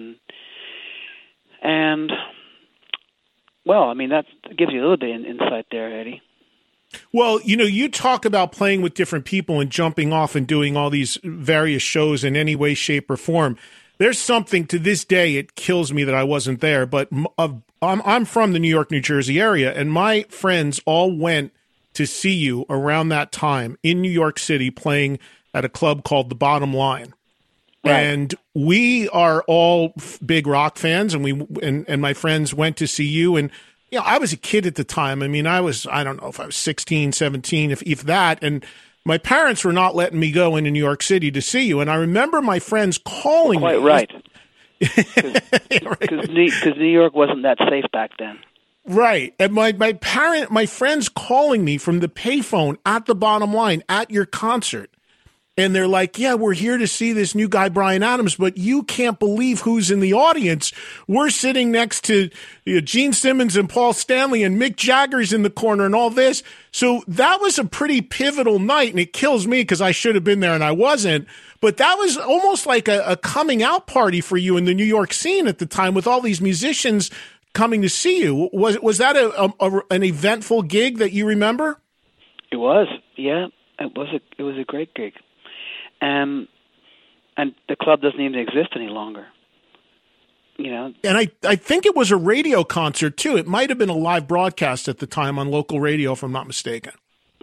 And well, I mean, that gives you a little bit of insight there, Eddie. Well, you talk about playing with different people and jumping off and doing all these various shows in any way, shape, or form. There's something to this day, it kills me that I wasn't there, but I'm from the New York, New Jersey area, and my friends all went to see you around that time in New York City playing at a club called The Bottom Line. Right. And we are all big rock fans, and my friends went to see you, and I was a kid at the time. I mean, I don't know if I was 16, 17, if that, and my parents were not letting me go into New York City to see you. And I remember my friends calling me. Quite right. Because New York wasn't that safe back then. Right. And my friends calling me from the payphone at The Bottom Line at your concert. And they're like, yeah, we're here to see this new guy, Bryan Adams, but you can't believe who's in the audience. We're sitting next to Gene Simmons and Paul Stanley, and Mick Jagger's in the corner and all this. So that was a pretty pivotal night, and it kills me because I should have been there and I wasn't. But that was almost like a coming out party for you in the New York scene at the time, with all these musicians coming to see you. Was that an eventful gig that you remember? It was, yeah. It was a great gig. And the club doesn't even exist any longer. And I think it was a radio concert too. It might have been a live broadcast at the time on local radio, if I'm not mistaken.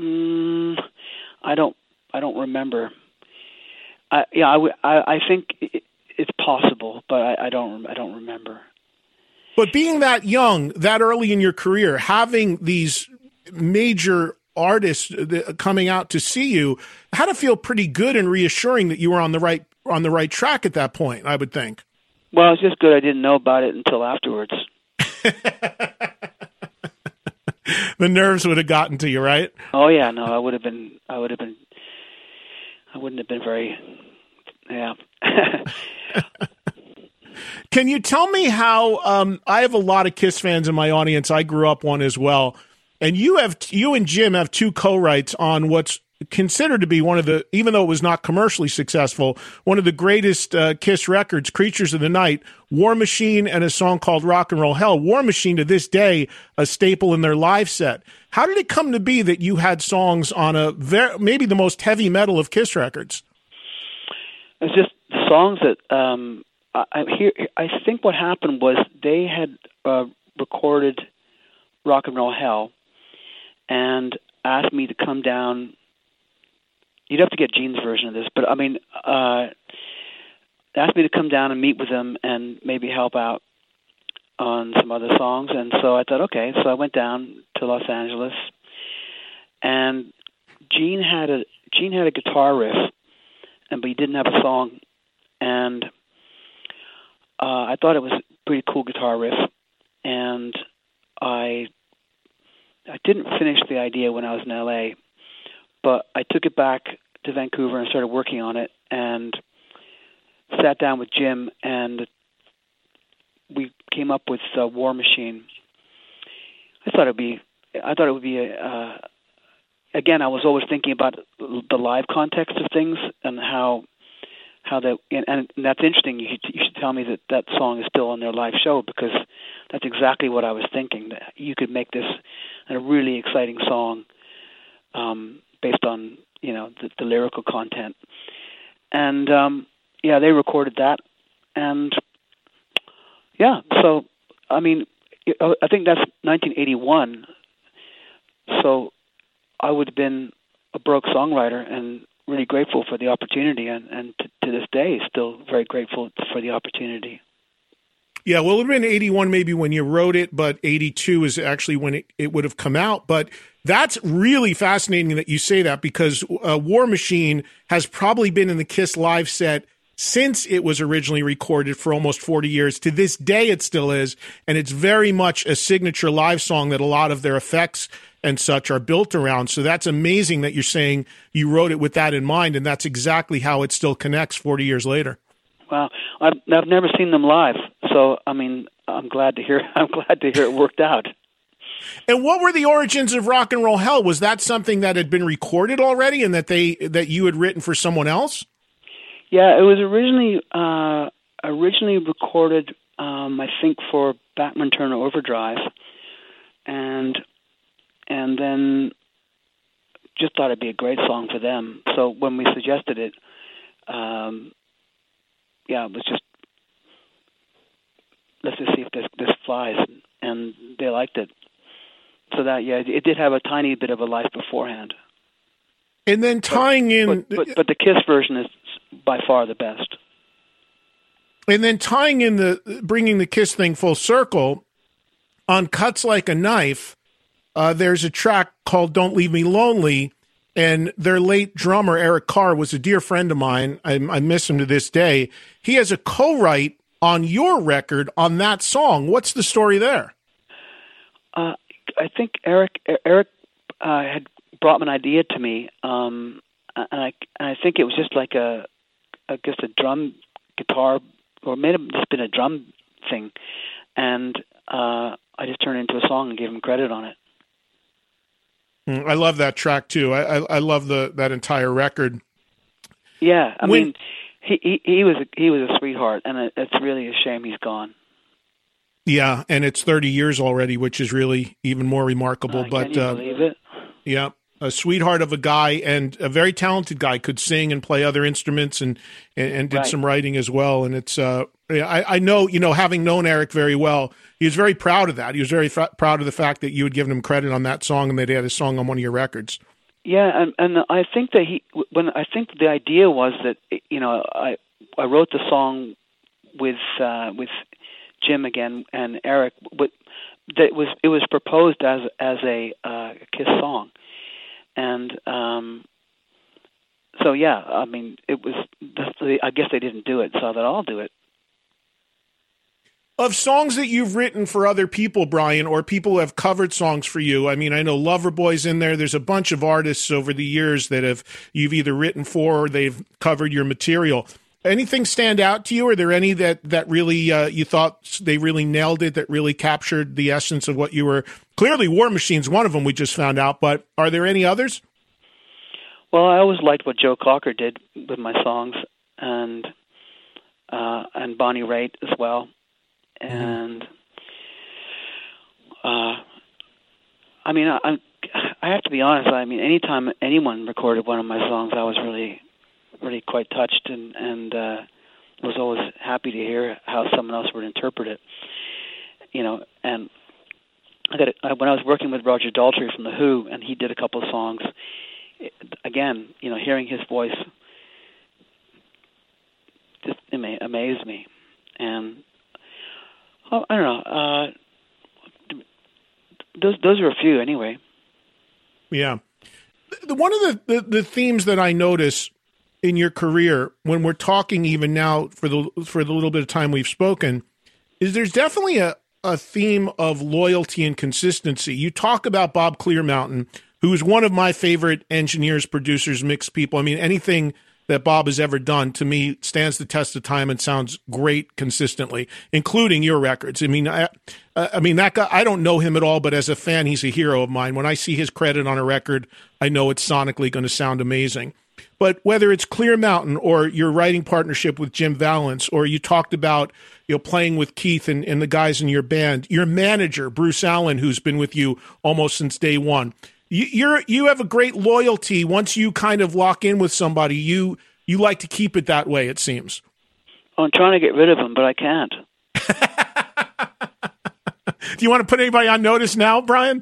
I don't remember. I think it's possible, but I don't remember. But being that young, that early in your career, having these major artists coming out to see you, had to feel pretty good and reassuring that you were on the right track at that point, I would think. Well, it's just good I didn't know about it until afterwards. The nerves would have gotten to you, right? Oh yeah, no, I wouldn't have been very, yeah. Can you tell me how, I have a lot of Kiss fans in my audience. I grew up one as well. And you and Jim have two co-writes on what's considered to be one of the, even though it was not commercially successful, one of the greatest Kiss records, Creatures of the Night, War Machine, and a song called Rock and Roll Hell. War Machine, to this day, a staple in their live set. How did it come to be that you had songs on maybe the most heavy metal of Kiss records? It's just songs that I think what happened was they had recorded Rock and Roll Hell and asked me to come down. You'd have to get Gene's version of this, but I mean, asked me to come down and meet with them and maybe help out on some other songs. And so I thought, okay. So I went down to Los Angeles, and Gene had a guitar riff, but he didn't have a song. And I thought it was a pretty cool guitar riff, and I didn't finish the idea when I was in LA, but I took it back to Vancouver and started working on it, and sat down with Jim, and we came up with War Machine. I thought it would be again, I was always thinking about the live context of things and how that, and that's interesting. You should tell me that song is still on their live show, because that's exactly what I was thinking. That you could make this a really exciting song based on the lyrical content, and they recorded that, and so I mean, I think that's 1981. So I would have been a broke songwriter and really grateful for the opportunity, and to this day, still very grateful for the opportunity. Yeah, well, it would have been 81 maybe when you wrote it, but 82 is actually when it would have come out. But that's really fascinating that you say that, because War Machine has probably been in the Kiss live set since it was originally recorded for almost 40 years. To this day, it still is, and it's very much a signature live song that a lot of their effects and such are built around. So that's amazing that you're saying you wrote it with that in mind, and that's exactly how it still connects 40 years later. Wow, I've never seen them live, so I mean, I'm glad to hear it worked out. And what were the origins of Rock and Roll Hell? Was that something that had been recorded already, and that you had written for someone else? Yeah, it was originally recorded, I think, for Bachman Turner Overdrive, and then just thought it'd be a great song for them. So when we suggested it, it was just, let's just see if this flies, and they liked it. So that, it did have a tiny bit of a life beforehand. And then tying in... But the Kiss version is by far the best. And then tying in bringing the Kiss thing full circle, on Cuts Like a Knife, there's a track called Don't Leave Me Lonely, and their late drummer, Eric Carr, was a dear friend of mine. I miss him to this day. He has a co-write on your record on that song. What's the story there? I think Eric had brought an idea to me, and I think it was just like a drum guitar, or it may have just been a drum thing, and I just turned it into a song and gave him credit on it. I love that track too. I love that entire record. Yeah, I mean, he was a sweetheart, and it's really a shame he's gone. Yeah, and it's 30 years already, which is really even more remarkable. Can you believe it? Yeah, a sweetheart of a guy, and a very talented guy. Could sing and play other instruments, and did some writing as well. And it's I know, having known Eric very well, he was very proud of that. He was very proud of the fact that you had given him credit on that song, and that he had a song on one of your records. Yeah, and I think that I think the idea was that I wrote the song with Jim again and Eric, it was proposed as a Kiss song, and so yeah, I mean, it was. I guess they didn't do it, so I thought I'll do it. Of songs that you've written for other people, Brian, or people who have covered songs for you, I mean, I know Loverboy's in there. There's a bunch of artists over the years that you've either written for or they've covered your material. Anything stand out to you? Are there any that really you thought they really nailed it, that really captured the essence of what you were? Clearly, War Machine's one of them we just found out, but are there any others? Well, I always liked what Joe Cocker did with my songs, and Bonnie Raitt as well. And I mean, I have to be honest. I mean, anytime anyone recorded one of my songs, I was really, really quite touched, and was always happy to hear how someone else would interpret it. You know, and when I was working with Roger Daltrey from The Who, and he did a couple of songs. Again, you know, hearing his voice just amazed me, and. I don't know. Those are a few anyway. Yeah. One of the themes that I notice in your career when we're talking even now for the little bit of time we've spoken is there's definitely a theme of loyalty and consistency. You talk about Bob Clearmountain, who is one of my favorite engineers, producers, mixed people. I mean, anything that Bob has ever done, to me, stands the test of time and sounds great consistently, including your records. I mean, that guy, I don't know him at all, but as a fan, he's a hero of mine. When I see his credit on a record, I know it's sonically going to sound amazing. But whether it's Clearmountain or your writing partnership with Jim Vallance, or you talked about, you know, playing with Keith and the guys in your band, your manager, Bruce Allen, who's been with you almost since day one, you have a great loyalty. Once you kind of lock in with somebody, you like to keep it that way, it seems. I'm trying to get rid of him, but I can't. Do you want to put anybody on notice now, Brian?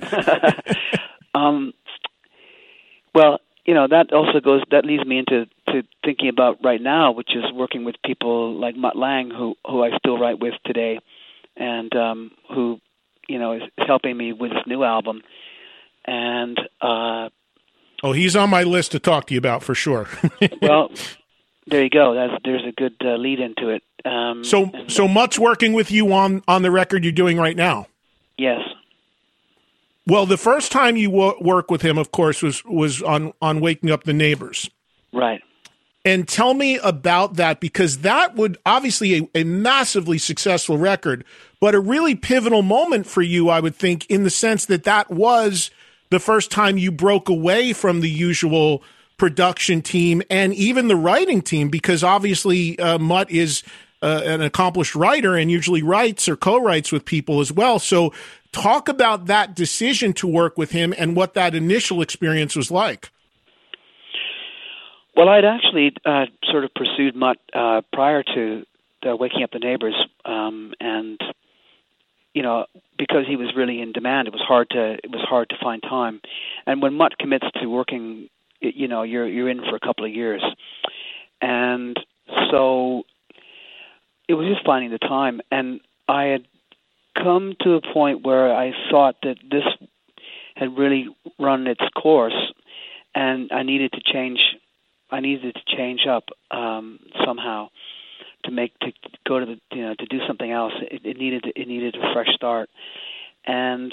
Well, you know, that leads me into thinking about right now, which is working with people like Mutt Lange, who I still write with today, and who, you know, is helping me with this new album. And he's on my list to talk to you about for sure. Well, there you go. There's a good lead into it. So Mutt's working with you on the record you're doing right now. Yes. Well, the first time you work with him, of course, was on Waking Up the Neighbors. Right. And tell me about that, because that would obviously a massively successful record, but a really pivotal moment for you, I would think, in the sense that was the first time you broke away from the usual production team and even the writing team, because obviously Mutt is an accomplished writer and usually writes or co-writes with people as well. So talk about that decision to work with him and what that initial experience was like. Well, I'd actually sort of pursued Mutt prior to Waking Up the Neighbors, and you know, because he was really in demand, it was hard to find time. And when Mutt commits to working, you know, you're in for a couple of years, and so it was just finding the time. And I had come to a point where I thought that this had really run its course, and I needed to change up somehow to go to to do something else. It needed a fresh start, and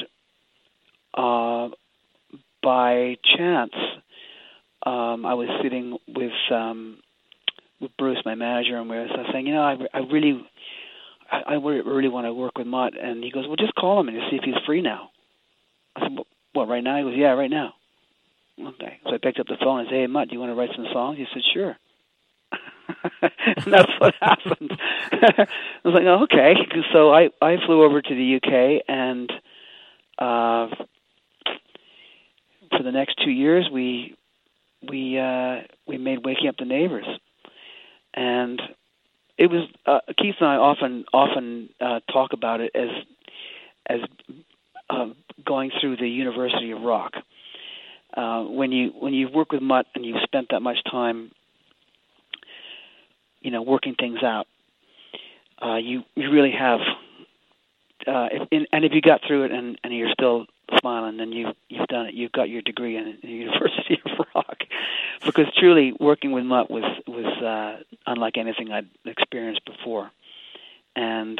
by chance, I was sitting with Bruce, my manager, and we were saying, you know, I really want to work with Mutt, and he goes, well, just call him and see if he's free now. I said, what, right now? He goes, yeah, right now. Okay, so I picked up the phone and said, hey, Mutt, do you want to write some songs? He said, sure. And that's what happened. I was like, oh, okay. So I flew over to the UK, and for the next 2 years, we made Waking Up the Neighbors, and it was Keith and I often talk about it as going through the University of Rock. When you work with Mutt and you've spent that much time, you know, working things out, you really have if you got through it and you're still smiling, then you've done it. You've got your degree in the University of Rock. Because truly, working with Mutt was unlike anything I'd experienced before, and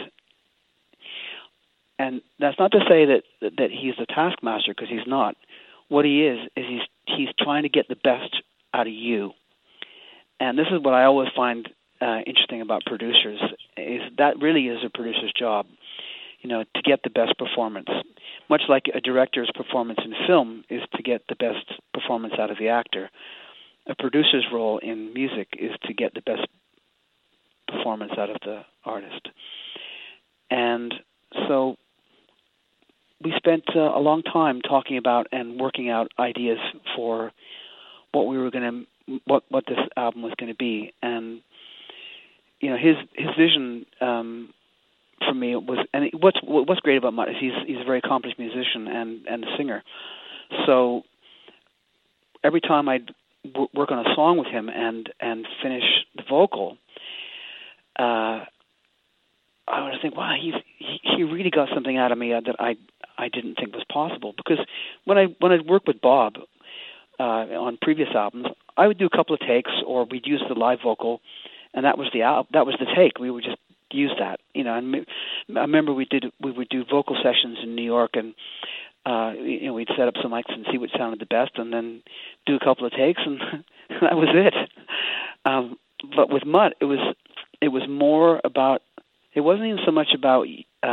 that's not to say that he's the taskmaster, because he's not. What he is he's trying to get the best out of you, and this is what I always find interesting about producers, is that really is a producer's job, to get the best performance. Much like a director's performance in film is to get the best performance out of the actor, a producer's role in music is to get the best performance out of the artist. And so we spent a long time talking about and working out ideas for what we were going to, what this album was going to be. And his vision for me was, and what's great about Mutt is he's a very accomplished musician and a singer. So every time I'd work on a song with him and finish the vocal, I would think, wow, he really got something out of me that I didn't think was possible. Because when I'd work with Bob on previous albums, I would do a couple of takes, or we'd use the live vocal, and that was the take. We would just use that, And I remember we would do vocal sessions in New York, and we'd set up some mics and see what sounded the best, and then do a couple of takes, and that was it. But with Mutt, it was more about. It wasn't even so much about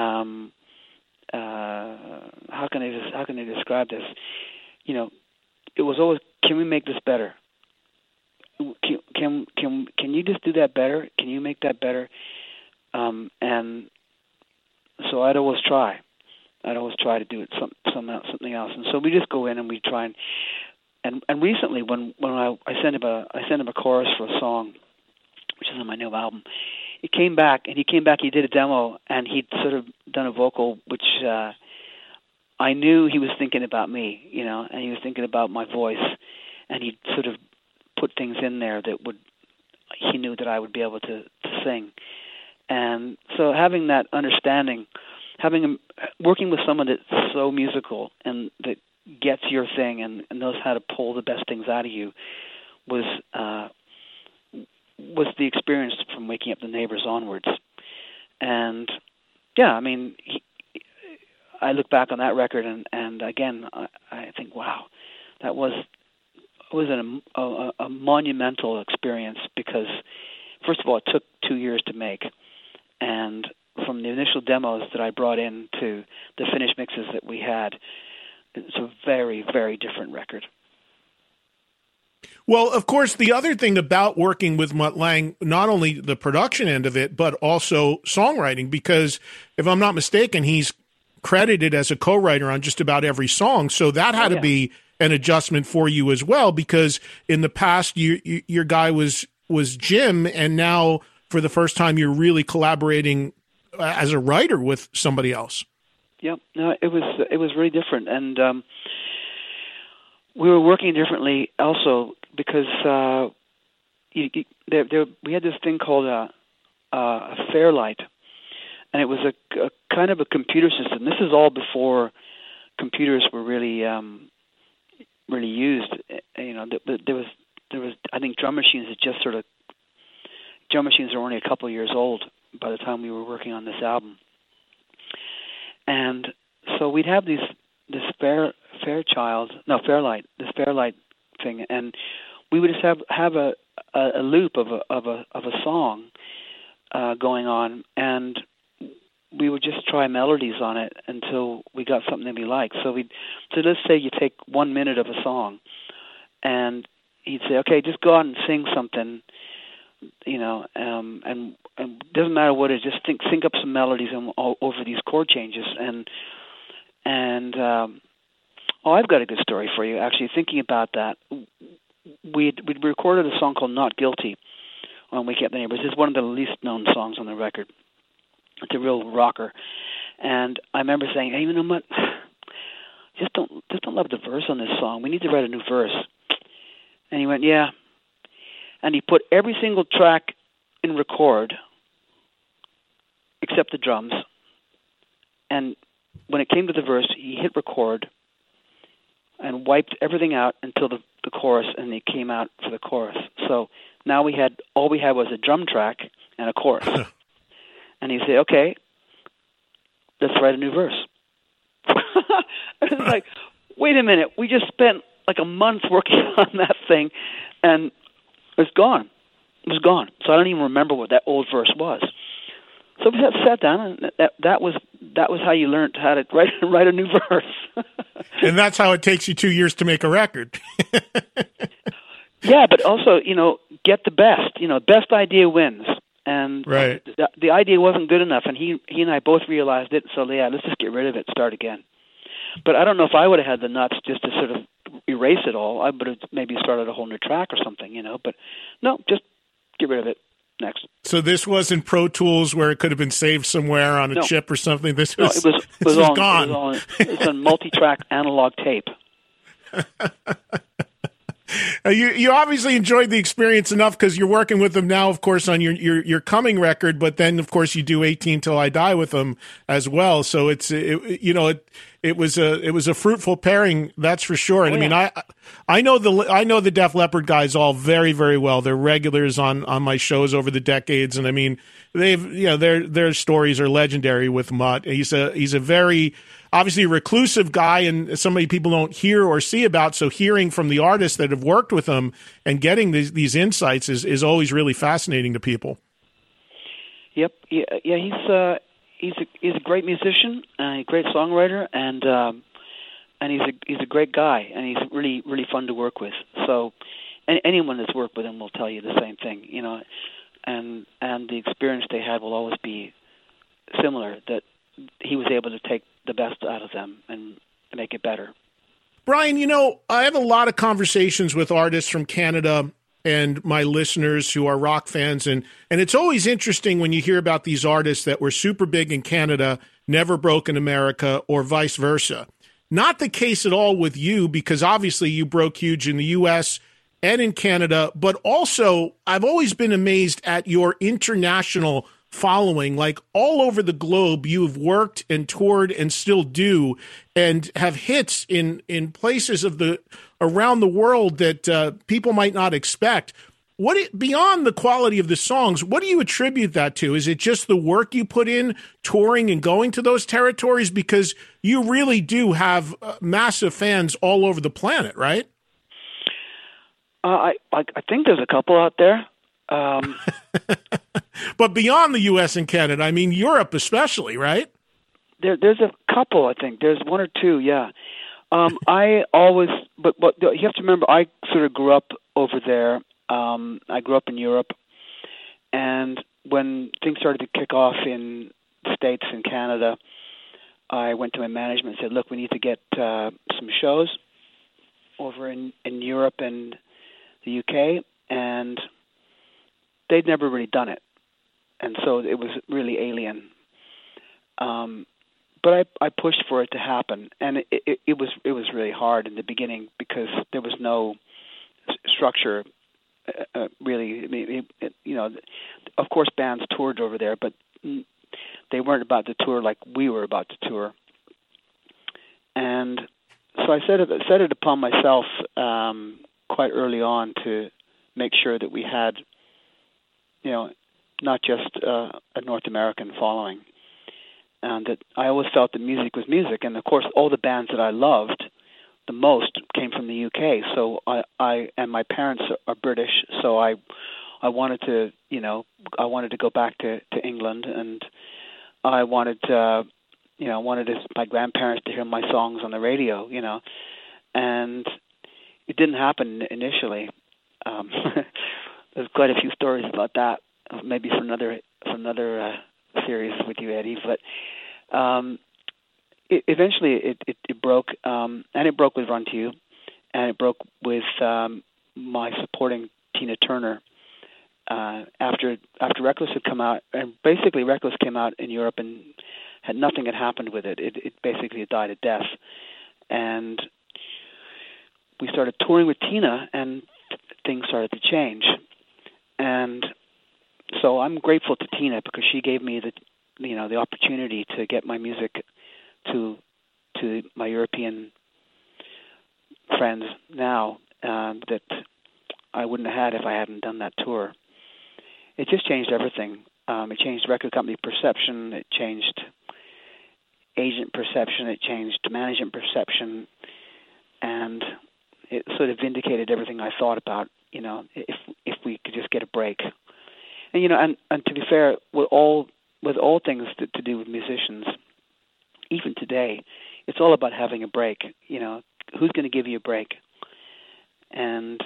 how can I describe this? It was always, can we make this better? Can you just do that better? Can you make that better? And so I'd always try to do it something else. And so we just go in and we try and recently when I sent him a chorus for a song, which is on my new album. He came back, he did a demo, and he'd sort of done a vocal, which I knew he was thinking about me, and he was thinking about my voice, and he'd sort of put things in there that he knew that I would be able to sing. And so having that understanding, working with someone that's so musical and that gets your thing and knows how to pull the best things out of you was the experience from Waking Up the Neighbors onwards. And yeah, I mean, I look back on that record and again, I think, wow, that was a monumental experience, because first of all, it took 2 years to make, and from the initial demos that I brought in to the finished mixes that we had, it's a very, very different record. Well, of course, the other thing about working with Mutt Lange, not only the production end of it, but also songwriting, because if I'm not mistaken, he's credited as a co-writer on just about every song. So that had to be an adjustment for you as well, because in the past, your guy was Jim, and now for the first time, you're really collaborating as a writer with somebody else. Yeah, no, it was really different, and we were working differently also, because we had this thing called a Fairlight, and it was a kind of a computer system. This is all before computers were really used. There was I think drum machines are only a couple of years old by the time we were working on this album, and so we'd have this Fairlight thing, and we would just have a loop of a song going on, and we would just try melodies on it until we got something that we liked. So let's say you take 1 minute of a song, and he'd say, okay, just go out and sing something, and it doesn't matter what it is, just think up some melodies over these chord changes, and I've got a good story for you, actually, thinking about that. We'd recorded a song called Not Guilty on Waking Up the Neighbors. It's one of the least known songs on the record. It's a real rocker. And I remember saying, hey, what? Just don't love the verse on this song. We need to write a new verse. And he went, yeah. And he put every single track in record except the drums. And when it came to the verse, he hit record and wiped everything out until the chorus, and he came out for the chorus. So now all we had was a drum track and a chorus. And he said, okay, let's write a new verse. It was like, wait a minute, we just spent like a month working on that thing, and it's gone. It was gone. So I don't even remember what that old verse was. So we sat down, and that was how you learned how to write a new verse. And that's how it takes you 2 years to make a record. Yeah, but also, get the best. Best idea wins. And right. The idea wasn't good enough, and he and I both realized it. So yeah, let's just get rid of it, start again. But I don't know if I would have had the nuts just to sort of erase it all. I would have maybe started a whole new track or something, But no, just get rid of it. Next. So this wasn't Pro Tools where it could have been saved somewhere on a chip or something. This was it was gone. It was on multi-track analog tape. You obviously enjoyed the experience enough because you're working with them now, of course, on your coming record. But then, of course, you do 18 Till I Die with them as well. So it was a fruitful pairing, that's for sure. And I mean, I know the Def Leppard guys all very, very well. They're regulars on my shows over the decades, and I mean, their stories are legendary with Mutt. He's a very obviously reclusive guy and somebody people don't hear or see about. So hearing from the artists that have worked with him and getting these insights is always really fascinating to people. Yep. Yeah. He's a great musician, a great songwriter, and he's a great guy, and he's really, really fun to work with. So anyone that's worked with him will tell you the same thing, and the experience they had will always be similar, that he was able to take the best out of them and make it better. Brian, I have a lot of conversations with artists from Canada and my listeners who are rock fans, and it's always interesting when you hear about these artists that were super big in Canada, never broke in America, or vice versa. Not the case at all with you, because obviously you broke huge in the U.S. and in Canada, but also I've always been amazed at your international following. Like all over the globe, you have worked and toured and still do, and have hits in places around the world that people might not expect. Beyond the quality of the songs, what do you attribute that to? Is it just the work you put in touring and going to those territories? Because you really do have massive fans all over the planet, right? I think there's a couple out there. But beyond the U.S. and Canada, I mean, Europe especially, right? There's a couple, I think. There's one or two, yeah. I always, but you have to remember, I sort of grew up over there. I grew up in Europe, and when things started to kick off in the States and Canada, I went to my management and said, look, we need to get some shows over in Europe and the UK, and they'd never really done it, and so it was really alien. But I pushed for it to happen, and it was really hard in the beginning because there was no structure. Really, I mean, of course, bands toured over there, but they weren't about to tour like we were about to tour. And so I set it upon myself quite early on to make sure that we had, not just a North American following, and that I always felt that music was music. And of course, all the bands that I loved the most came from the UK. So I and my parents are British, so I wanted to, I wanted to go back to England, and I wanted my grandparents to hear my songs on the radio, and it didn't happen initially. There's quite a few stories about that, maybe for another series with you, Eddie. But eventually it broke, and it broke with Run to You, and it broke with my supporting Tina Turner after Reckless had come out, and basically Reckless came out in Europe and nothing had happened with it. It basically died a death, and we started touring with Tina, and things started to change. And so I'm grateful to Tina because she gave me the opportunity to get my music to my European friends now that I wouldn't have had if I hadn't done that tour. It just changed everything. It changed record company perception. It changed agent perception. It changed management perception, and it sort of vindicated everything I thought about. If we could just get a break, and and to be fair, with all things to do with musicians, even today, it's all about having a break. Who's going to give you a break? And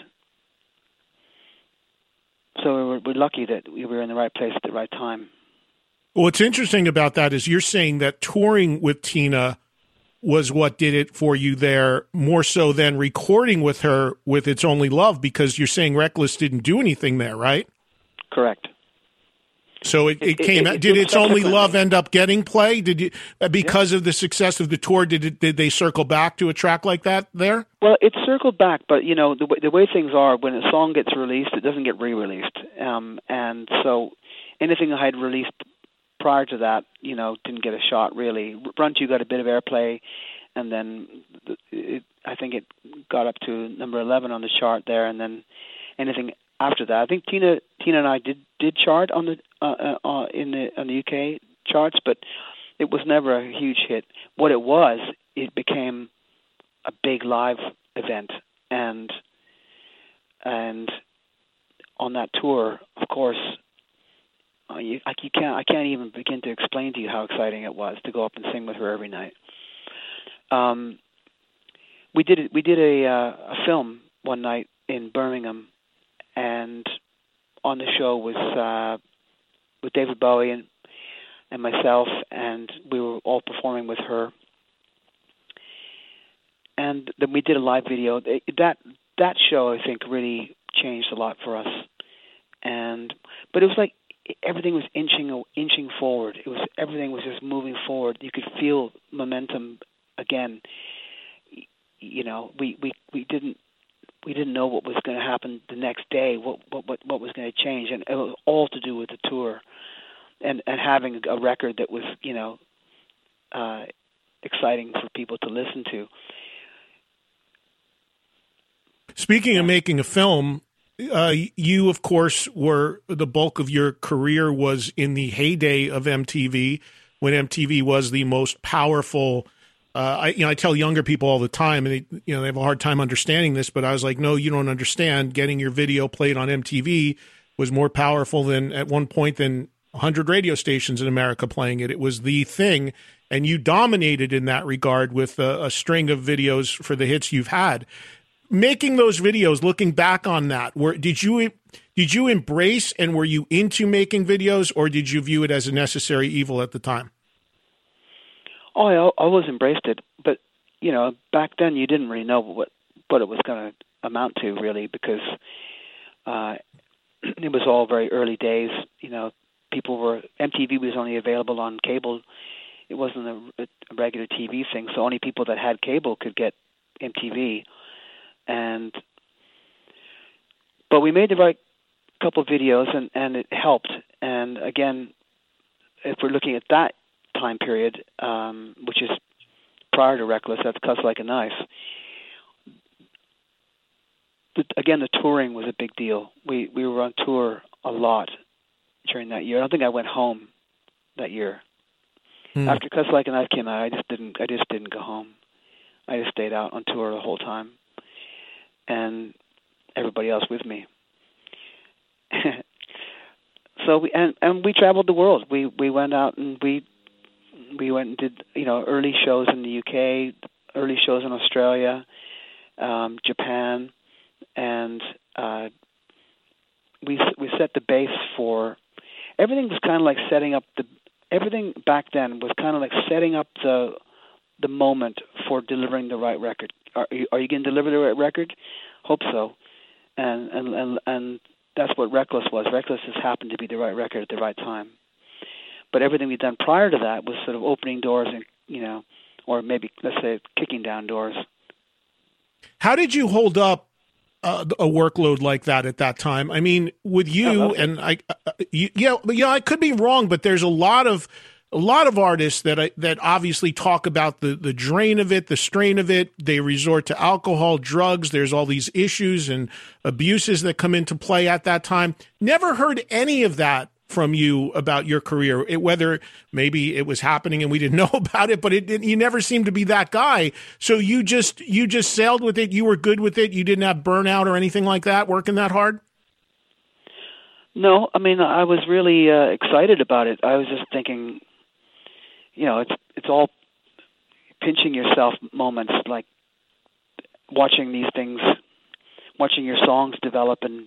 so we're lucky that we were in the right place at the right time. What's interesting about that is you're saying that touring with Tina was what did it for you there, more so than recording with her with It's Only Love, because you're saying Reckless didn't do anything there, right? Correct. So it came. Did It's Only Love end up getting play? Did you, because of the success of the tour? Did they circle back to a track like that there? Well, it circled back, but the way things are, when a song gets released, it doesn't get re-released, and so anything I had released prior to that, didn't get a shot really. Run 2 got a bit of airplay, and then I think it got up to number 11 on the chart there, and then anything after that, I think Tina and I did chart on the UK charts, but it was never a huge hit. What it was, it became a big live event, and on that tour, of course, I can't even begin to explain to you how exciting it was to go up and sing with her every night. We did a film one night in Birmingham, and on the show was with David Bowie and myself, and we were all performing with her. And then we did a live video. That show, I think, really changed a lot for us. But it was like everything was inching forward. Everything was just moving forward. You could feel momentum again. We didn't know what was going to happen the next day, what was going to change, and it was all to do with the tour and having a record that was exciting for people to listen to. Speaking of making a film, you of course were the bulk of your career was in the heyday of MTV, when MTV was the most powerful. I tell younger people all the time, and they have a hard time understanding this, but I was like, no, you don't understand. Getting your video played on MTV was more powerful than at one point than 100 radio stations in America playing it. It was the thing, and you dominated in that regard with a string of videos for the hits you've had. Making those videos, looking back on that, did you embrace and were you into making videos, or did you view it as a necessary evil at the time? Oh, I always embraced it, but back then you didn't really know what it was going to amount to, really, because it was all very early days. MTV was only available on cable; it wasn't a regular TV thing. So only people that had cable could get MTV, but we made the right couple of videos, and it helped. And again, if we're looking at that time period, which is prior to Reckless, that's Cuts Like a Knife. Again, the touring was a big deal. We were on tour a lot during that year. I don't think I went home that year. After Cuts Like a Knife came out, I just didn't go home. I just stayed out on tour the whole time, and everybody else with me. So we traveled the world. We went out and we went and did early shows in the UK, early shows in Australia, Japan, and we set the base for everything. Was kind of like setting up everything back then was kind of like setting up the moment for delivering the right record. Are you going to deliver the right record? Hope so, and that's what Reckless was. Reckless just happened to be the right record at the right time. But everything we'd done prior to that was sort of opening doors and, or maybe, let's say, kicking down doors. How did you hold up a workload like that at that time? I mean, with you, and I could be wrong, but there's a lot of a lot of artists that obviously talk about the drain of it, the strain of it. They resort to alcohol, drugs. There's all these issues and abuses that come into play at that time. Never heard any of that from you about your career, whether maybe it was happening and we didn't know about it, but you never seemed to be that guy. So you just sailed with it. You were good with it. You didn't have burnout or anything like that, working that hard? No, I mean, I was really excited about it. I was just thinking, it's all pinching yourself moments, like watching these things, watching your songs develop and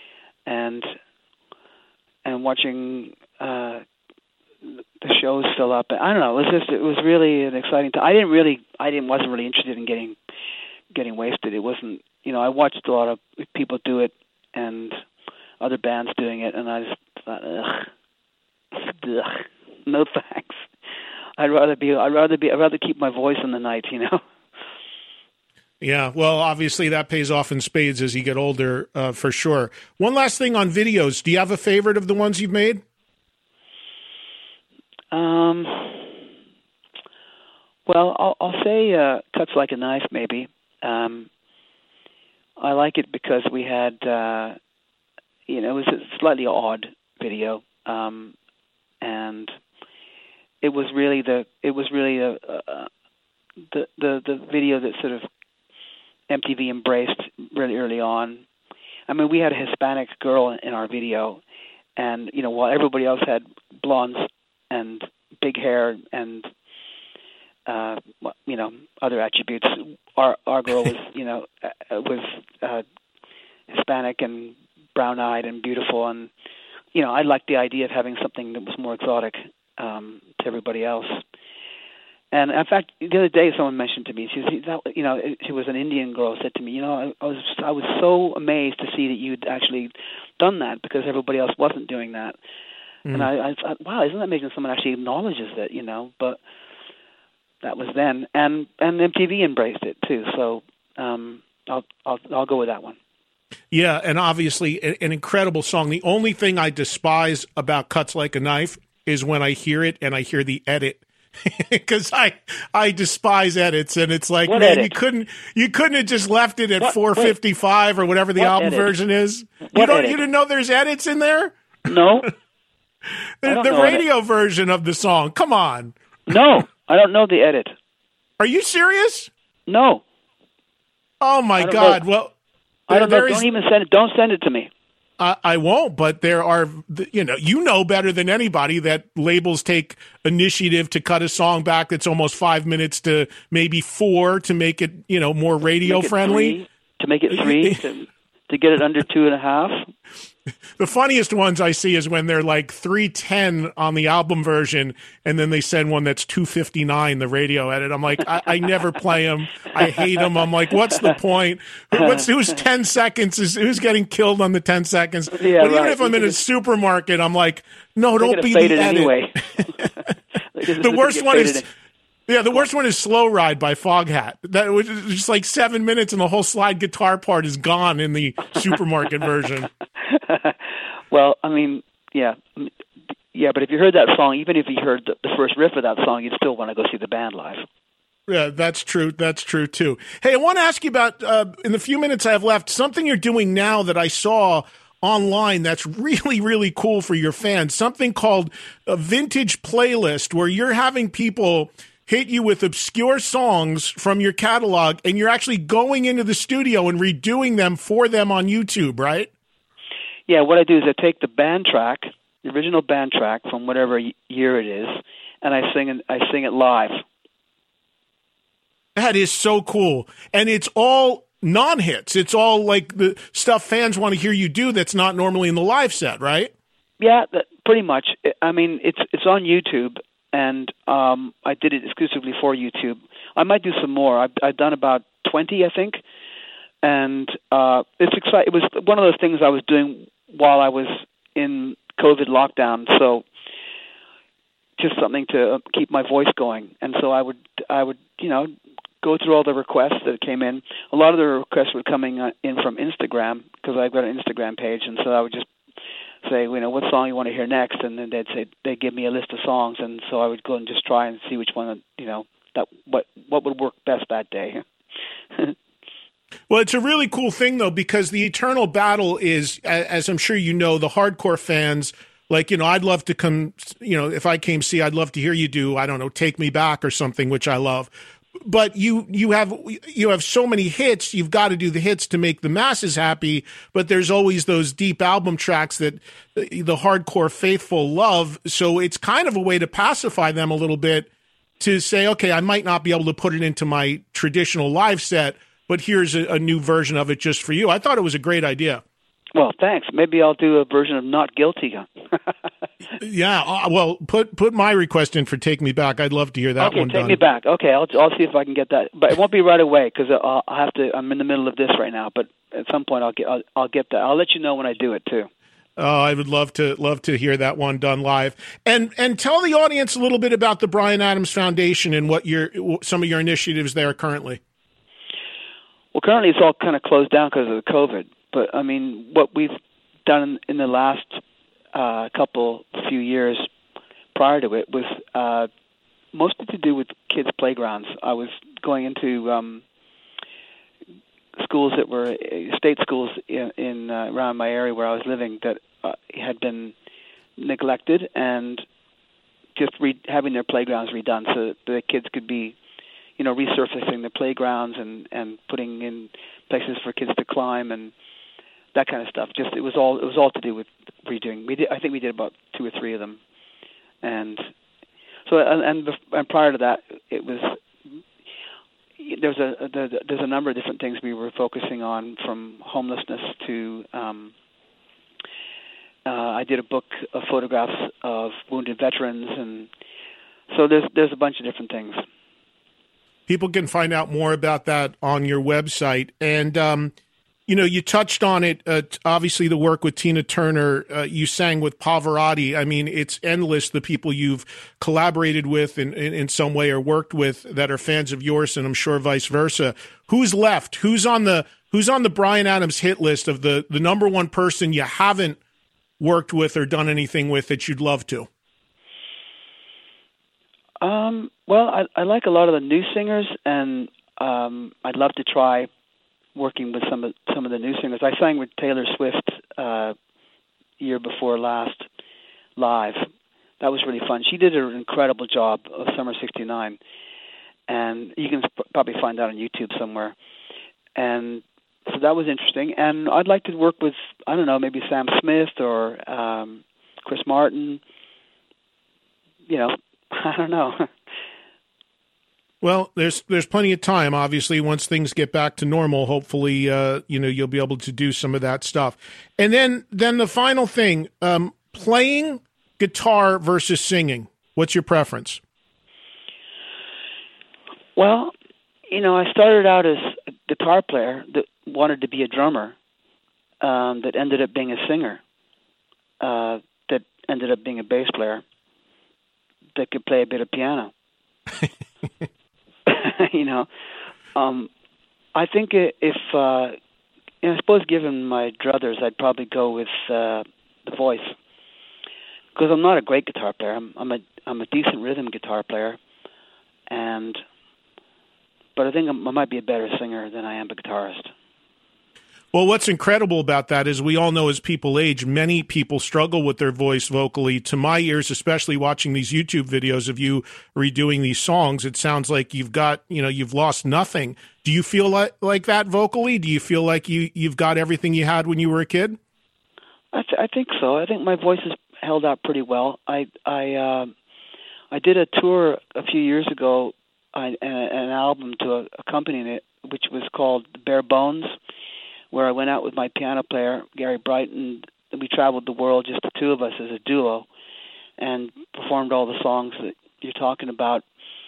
watching the shows fill up. I don't know. It was really an exciting time. Wasn't really interested in getting wasted. It wasn't. I watched a lot of people do it and other bands doing it, and I just thought, ugh, no thanks. I'd rather keep my voice in the night. Yeah, well, obviously that pays off in spades as you get older, for sure. One last thing on videos. Do you have a favorite of the ones you've made? Well, I'll say Cuts Like a Knife, maybe. I like it because we had, it was a slightly odd video, and it was really the video that sort of MTV embraced really early on. I mean, we had a Hispanic girl in our video, and while everybody else had blondes and big hair and other attributes, our girl was Hispanic and brown-eyed and beautiful, and I liked the idea of having something that was more exotic to everybody else. And in fact, the other day, someone mentioned to me, she was an Indian girl, said to me, I was so amazed to see that you'd actually done that because everybody else wasn't doing that. Mm. And I thought, wow, isn't that amazing? Someone actually acknowledges that, But that was then, and MTV embraced it too. So I'll go with that one. Yeah, and obviously an incredible song. The only thing I despise about Cuts Like a Knife is when I hear it and I hear the edit. Because I despise edits, and it's like, what man, edit? you couldn't have just left it at 4:55 or whatever the album version is. You didn't know there's edits in there? No. the radio version of the song. Come on. No, I don't know the edit. Are you serious? No. Oh my God! Well, I don't know. Don't even send it. Don't send it to me. I won't, but there are, you know better than anybody that labels take initiative to cut a song back that's almost 5 minutes to maybe 4 to make it, more radio friendly. To make it 3, to get it under 2.5. The funniest ones I see is when they're like 3:10 on the album version, and then they send one that's 2:59, the radio edit. I'm like, I never play them. I hate them. I'm like, what's the point? Who's 10 seconds? Who's getting killed on the 10 seconds? Yeah, but even if I'm in a supermarket, I'm like, no, don't be the edit. Anyway. The worst one is... Yeah, the worst one is Slow Ride by Foghat. That was just like 7 minutes and the whole slide guitar part is gone in the supermarket version. Well, I mean, yeah, but if you heard that song, even if you heard the first riff of that song, you'd still want to go see the band live. Yeah, that's true. That's true, too. Hey, I want to ask you about, in the few minutes I have left, something you're doing now that I saw online that's really, really cool for your fans, something called a vintage playlist where you're having people hit you with obscure songs from your catalog, and you're actually going into the studio and redoing them for them on YouTube, right? Yeah, what I do is I take the band track, the original band track from whatever year it is, and I sing it live. That is so cool. And it's all non-hits. It's all like the stuff fans want to hear you do that's not normally in the live set, right? Yeah, pretty much. I mean, it's on YouTube. And I did it exclusively for YouTube. I might do some more. I've done about 20, I think. And it's exciting. It was one of those things I was doing while I was in COVID lockdown. So just something to keep my voice going. And so I would go through all the requests that came in. A lot of the requests were coming in from Instagram because I've got an Instagram page. And so I would just say, what song you want to hear next, and then they'd give me a list of songs, and so I would go and just try and see which one, what would work best that day. Well, it's a really cool thing, though, because the eternal battle is, as I'm sure you know, the hardcore fans, I'd love to come, if I came see, I'd love to hear you do, I don't know, Take Me Back or something, which I love. But you have so many hits, you've got to do the hits to make the masses happy, but there's always those deep album tracks that the hardcore faithful love, so it's kind of a way to pacify them a little bit, to say, okay, I might not be able to put it into my traditional live set, but here's a new version of it just for you. I thought it was a great idea. Well, thanks. Maybe I'll do a version of Not Guilty. Yeah, well, put my request in for Take Me Back. I'd love to hear that one done. Take Me Back. Okay, I'll see if I can get that, but it won't be right away because I'll have to. I'm in the middle of this right now, but at some point I'll get that. I'll let you know when I do it too. I would love to hear that one done live. And tell the audience a little bit about the Bryan Adams Foundation and what some of your initiatives there currently. Well, currently it's all kind of closed down because of the COVID. But, I mean, what we've done in the last few years prior to it was mostly to do with kids' playgrounds. I was going into schools that were state schools in around my area where I was living that had been neglected, and just having their playgrounds redone so that the kids could be resurfacing the playgrounds and putting in places for kids to climb and that kind of stuff. Just it was all to do with redoing. I think we did about 2 or 3 of them, and so and prior to that, it was there's a number of different things we were focusing on, from homelessness to I did a book of photographs of wounded veterans, and so there's a bunch of different things. People can find out more about that on your website. And, you touched on it, obviously the work with Tina Turner, you sang with Pavarotti. I mean, it's endless, the people you've collaborated with in some way or worked with that are fans of yours, and I'm sure vice versa. Who's left? Who's on the Bryan Adams hit list of the number one person you haven't worked with or done anything with that you'd love to? Well, I like a lot of the new singers, and I'd love to try working with some of the new singers. I sang with Taylor Swift year before last live. That was really fun. She did an incredible job of Summer '69, and you can probably find that on YouTube somewhere. And so that was interesting. And I'd like to work with, I don't know, maybe Sam Smith or Chris Martin. I don't know. Well, there's plenty of time, obviously, once things get back to normal. Hopefully, you'll be able to do some of that stuff. And then the final thing, playing guitar versus singing. What's your preference? Well, I started out as a guitar player that wanted to be a drummer, that ended up being a singer, that ended up being a bass player, that could play a bit of piano. I think if I suppose given my druthers, I'd probably go with the voice, because I'm not a great guitar player. I'm a decent rhythm guitar player, but I think I might be a better singer than I am a guitarist. Well, what's incredible about that is we all know as people age, many people struggle with their voice vocally. To my ears, especially watching these YouTube videos of you redoing these songs, it sounds like you've lost nothing. Do you feel like that vocally? Do you feel like you've got everything you had when you were a kid? I think so. I think my voice has held out pretty well. I did a tour a few years ago, an album to accompany it, which was called Bare Bones, where I went out with my piano player, Gary Brighton, and we traveled the world, just the two of us as a duo, and performed all the songs that you're talking about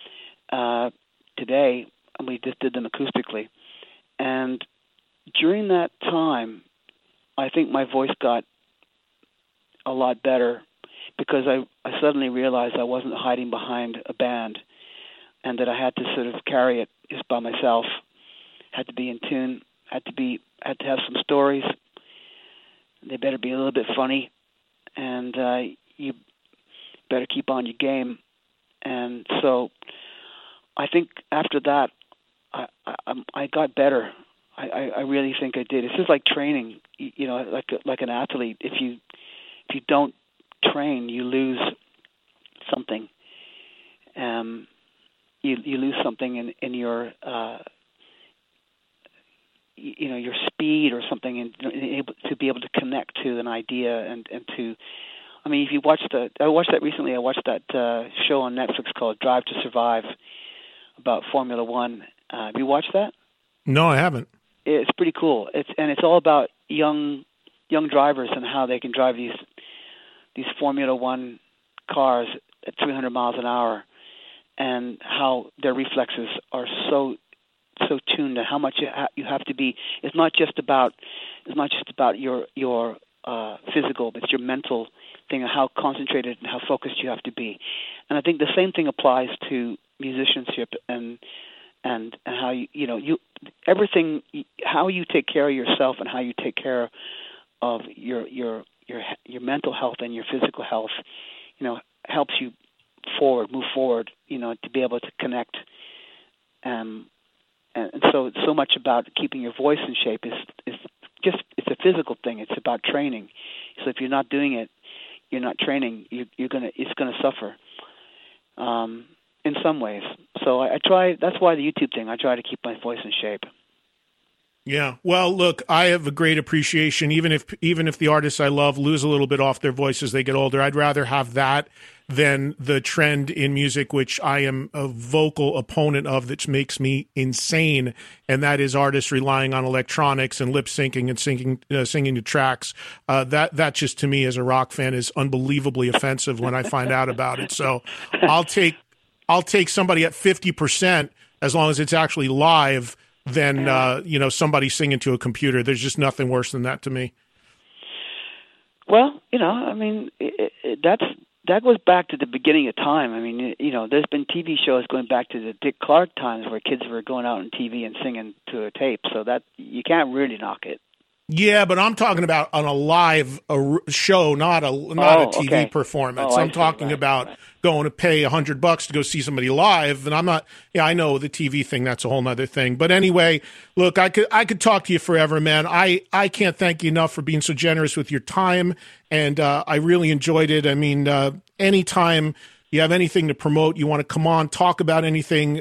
today, and we just did them acoustically. And during that time, I think my voice got a lot better, because I suddenly realized I wasn't hiding behind a band, and that I had to sort of carry it just by myself, had to be in tune, had to have some stories. They better be a little bit funny, and you better keep on your game. And so I think after that, I got better. I really think I did. It's just like training, you know, like an athlete. If you don't train, you lose something. You lose something in your you know, your speed or something, and to be able to connect to an idea and to. I mean, if you I watched that recently. I watched that show on Netflix called Drive to Survive about Formula One. Have you watched that? No, I haven't. It's pretty cool. It's all about young drivers and how they can drive these Formula One cars at 300 miles an hour, and how their reflexes are so tuned to how much you have to be. It's not just about your physical, but it's your mental thing, of how concentrated and how focused you have to be. And I think the same thing applies to musicianship and how you everything, how you take care of yourself and how you take care of your mental health and your physical health, you know, helps you move forward, you know, to be able to connect. And so much about keeping your voice in shape is it's a physical thing. It's about training. So if you're not doing it, you're not training, it's gonna suffer. In some ways. So I try, that's why the YouTube thing, I try to keep my voice in shape. Yeah. Well, look, I have a great appreciation, even if the artists I love lose a little bit off their voice as they get older. I'd rather have that than the trend in music, which I am a vocal opponent of, that makes me insane, and that is artists relying on electronics and lip syncing and singing to tracks. That just, to me as a rock fan, is unbelievably offensive when I find out about it. So I'll take somebody at 50% as long as it's actually live than somebody singing to a computer. There's just nothing worse than that to me. Well, you know, I mean, that goes back to the beginning of time. I mean, you know, there's been TV shows going back to the Dick Clark times where kids were going out on TV and singing to a tape. So that you can't really knock it. Yeah, but I'm talking about on a live show, not a TV performance. I'm talking about going to pay $100 to go see somebody live, and I'm not. Yeah, I know the TV thing. That's a whole other thing. But anyway, look, I could talk to you forever, man. I can't thank you enough for being so generous with your time, and I really enjoyed it. I mean, anytime you have anything to promote, you want to come on, talk about anything,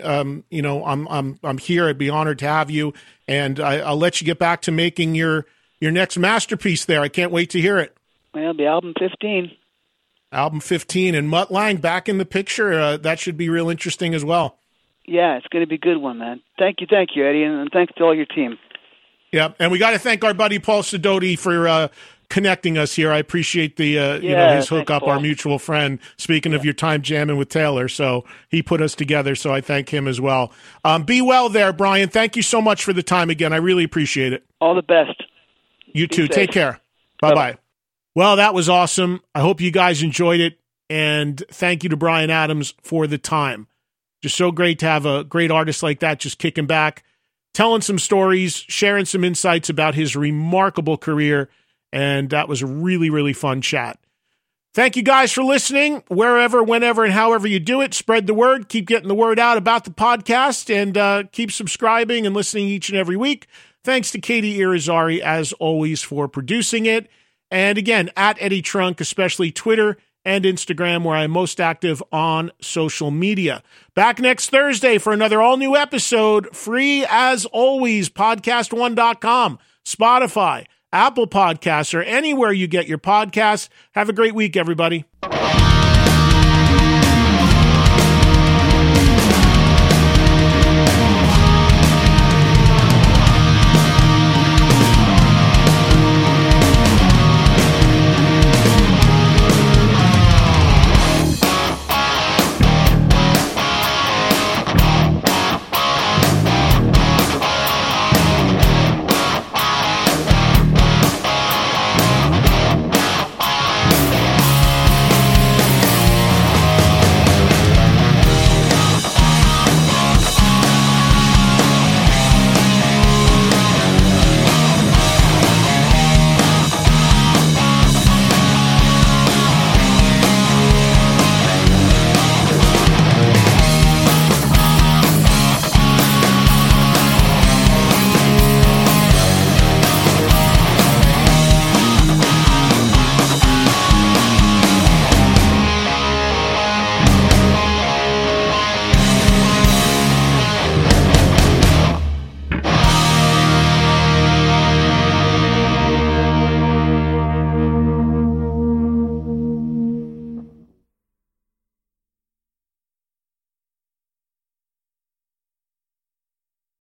I'm here. I'd be honored to have you, and I'll let you get back to making your next masterpiece there. I can't wait to hear it. Well, the album 15. Album 15, and Mutt Lange back in the picture. That should be real interesting as well. Yeah, it's going to be a good one, man. Thank you, Eddie, and thanks to all your team. Yeah, and we got to thank our buddy Paul Sidoti for connecting us here. I appreciate the his hookup, our mutual friend. Speaking of your time jamming with Taylor, so he put us together. So I thank him as well. Be well there, Brian. Thank you so much for the time again. I really appreciate it. All the best. You too. Take care. Bye-bye. Well, that was awesome. I hope you guys enjoyed it, and thank you to Bryan Adams for the time. Just so great to have a great artist like that just kicking back, telling some stories, sharing some insights about his remarkable career, and that was a really, really fun chat. Thank you guys for listening. Wherever, whenever, and however you do it, spread the word. Keep getting the word out about the podcast, and keep subscribing and listening each and every week. Thanks to Katie Irizarry, as always, for producing it. And again, at Eddie Trunk, especially Twitter and Instagram, where I'm most active on social media. Back next Thursday for another all-new episode, free as always, podcast1.com, Spotify, Apple Podcasts, or anywhere you get your podcasts. Have a great week, everybody.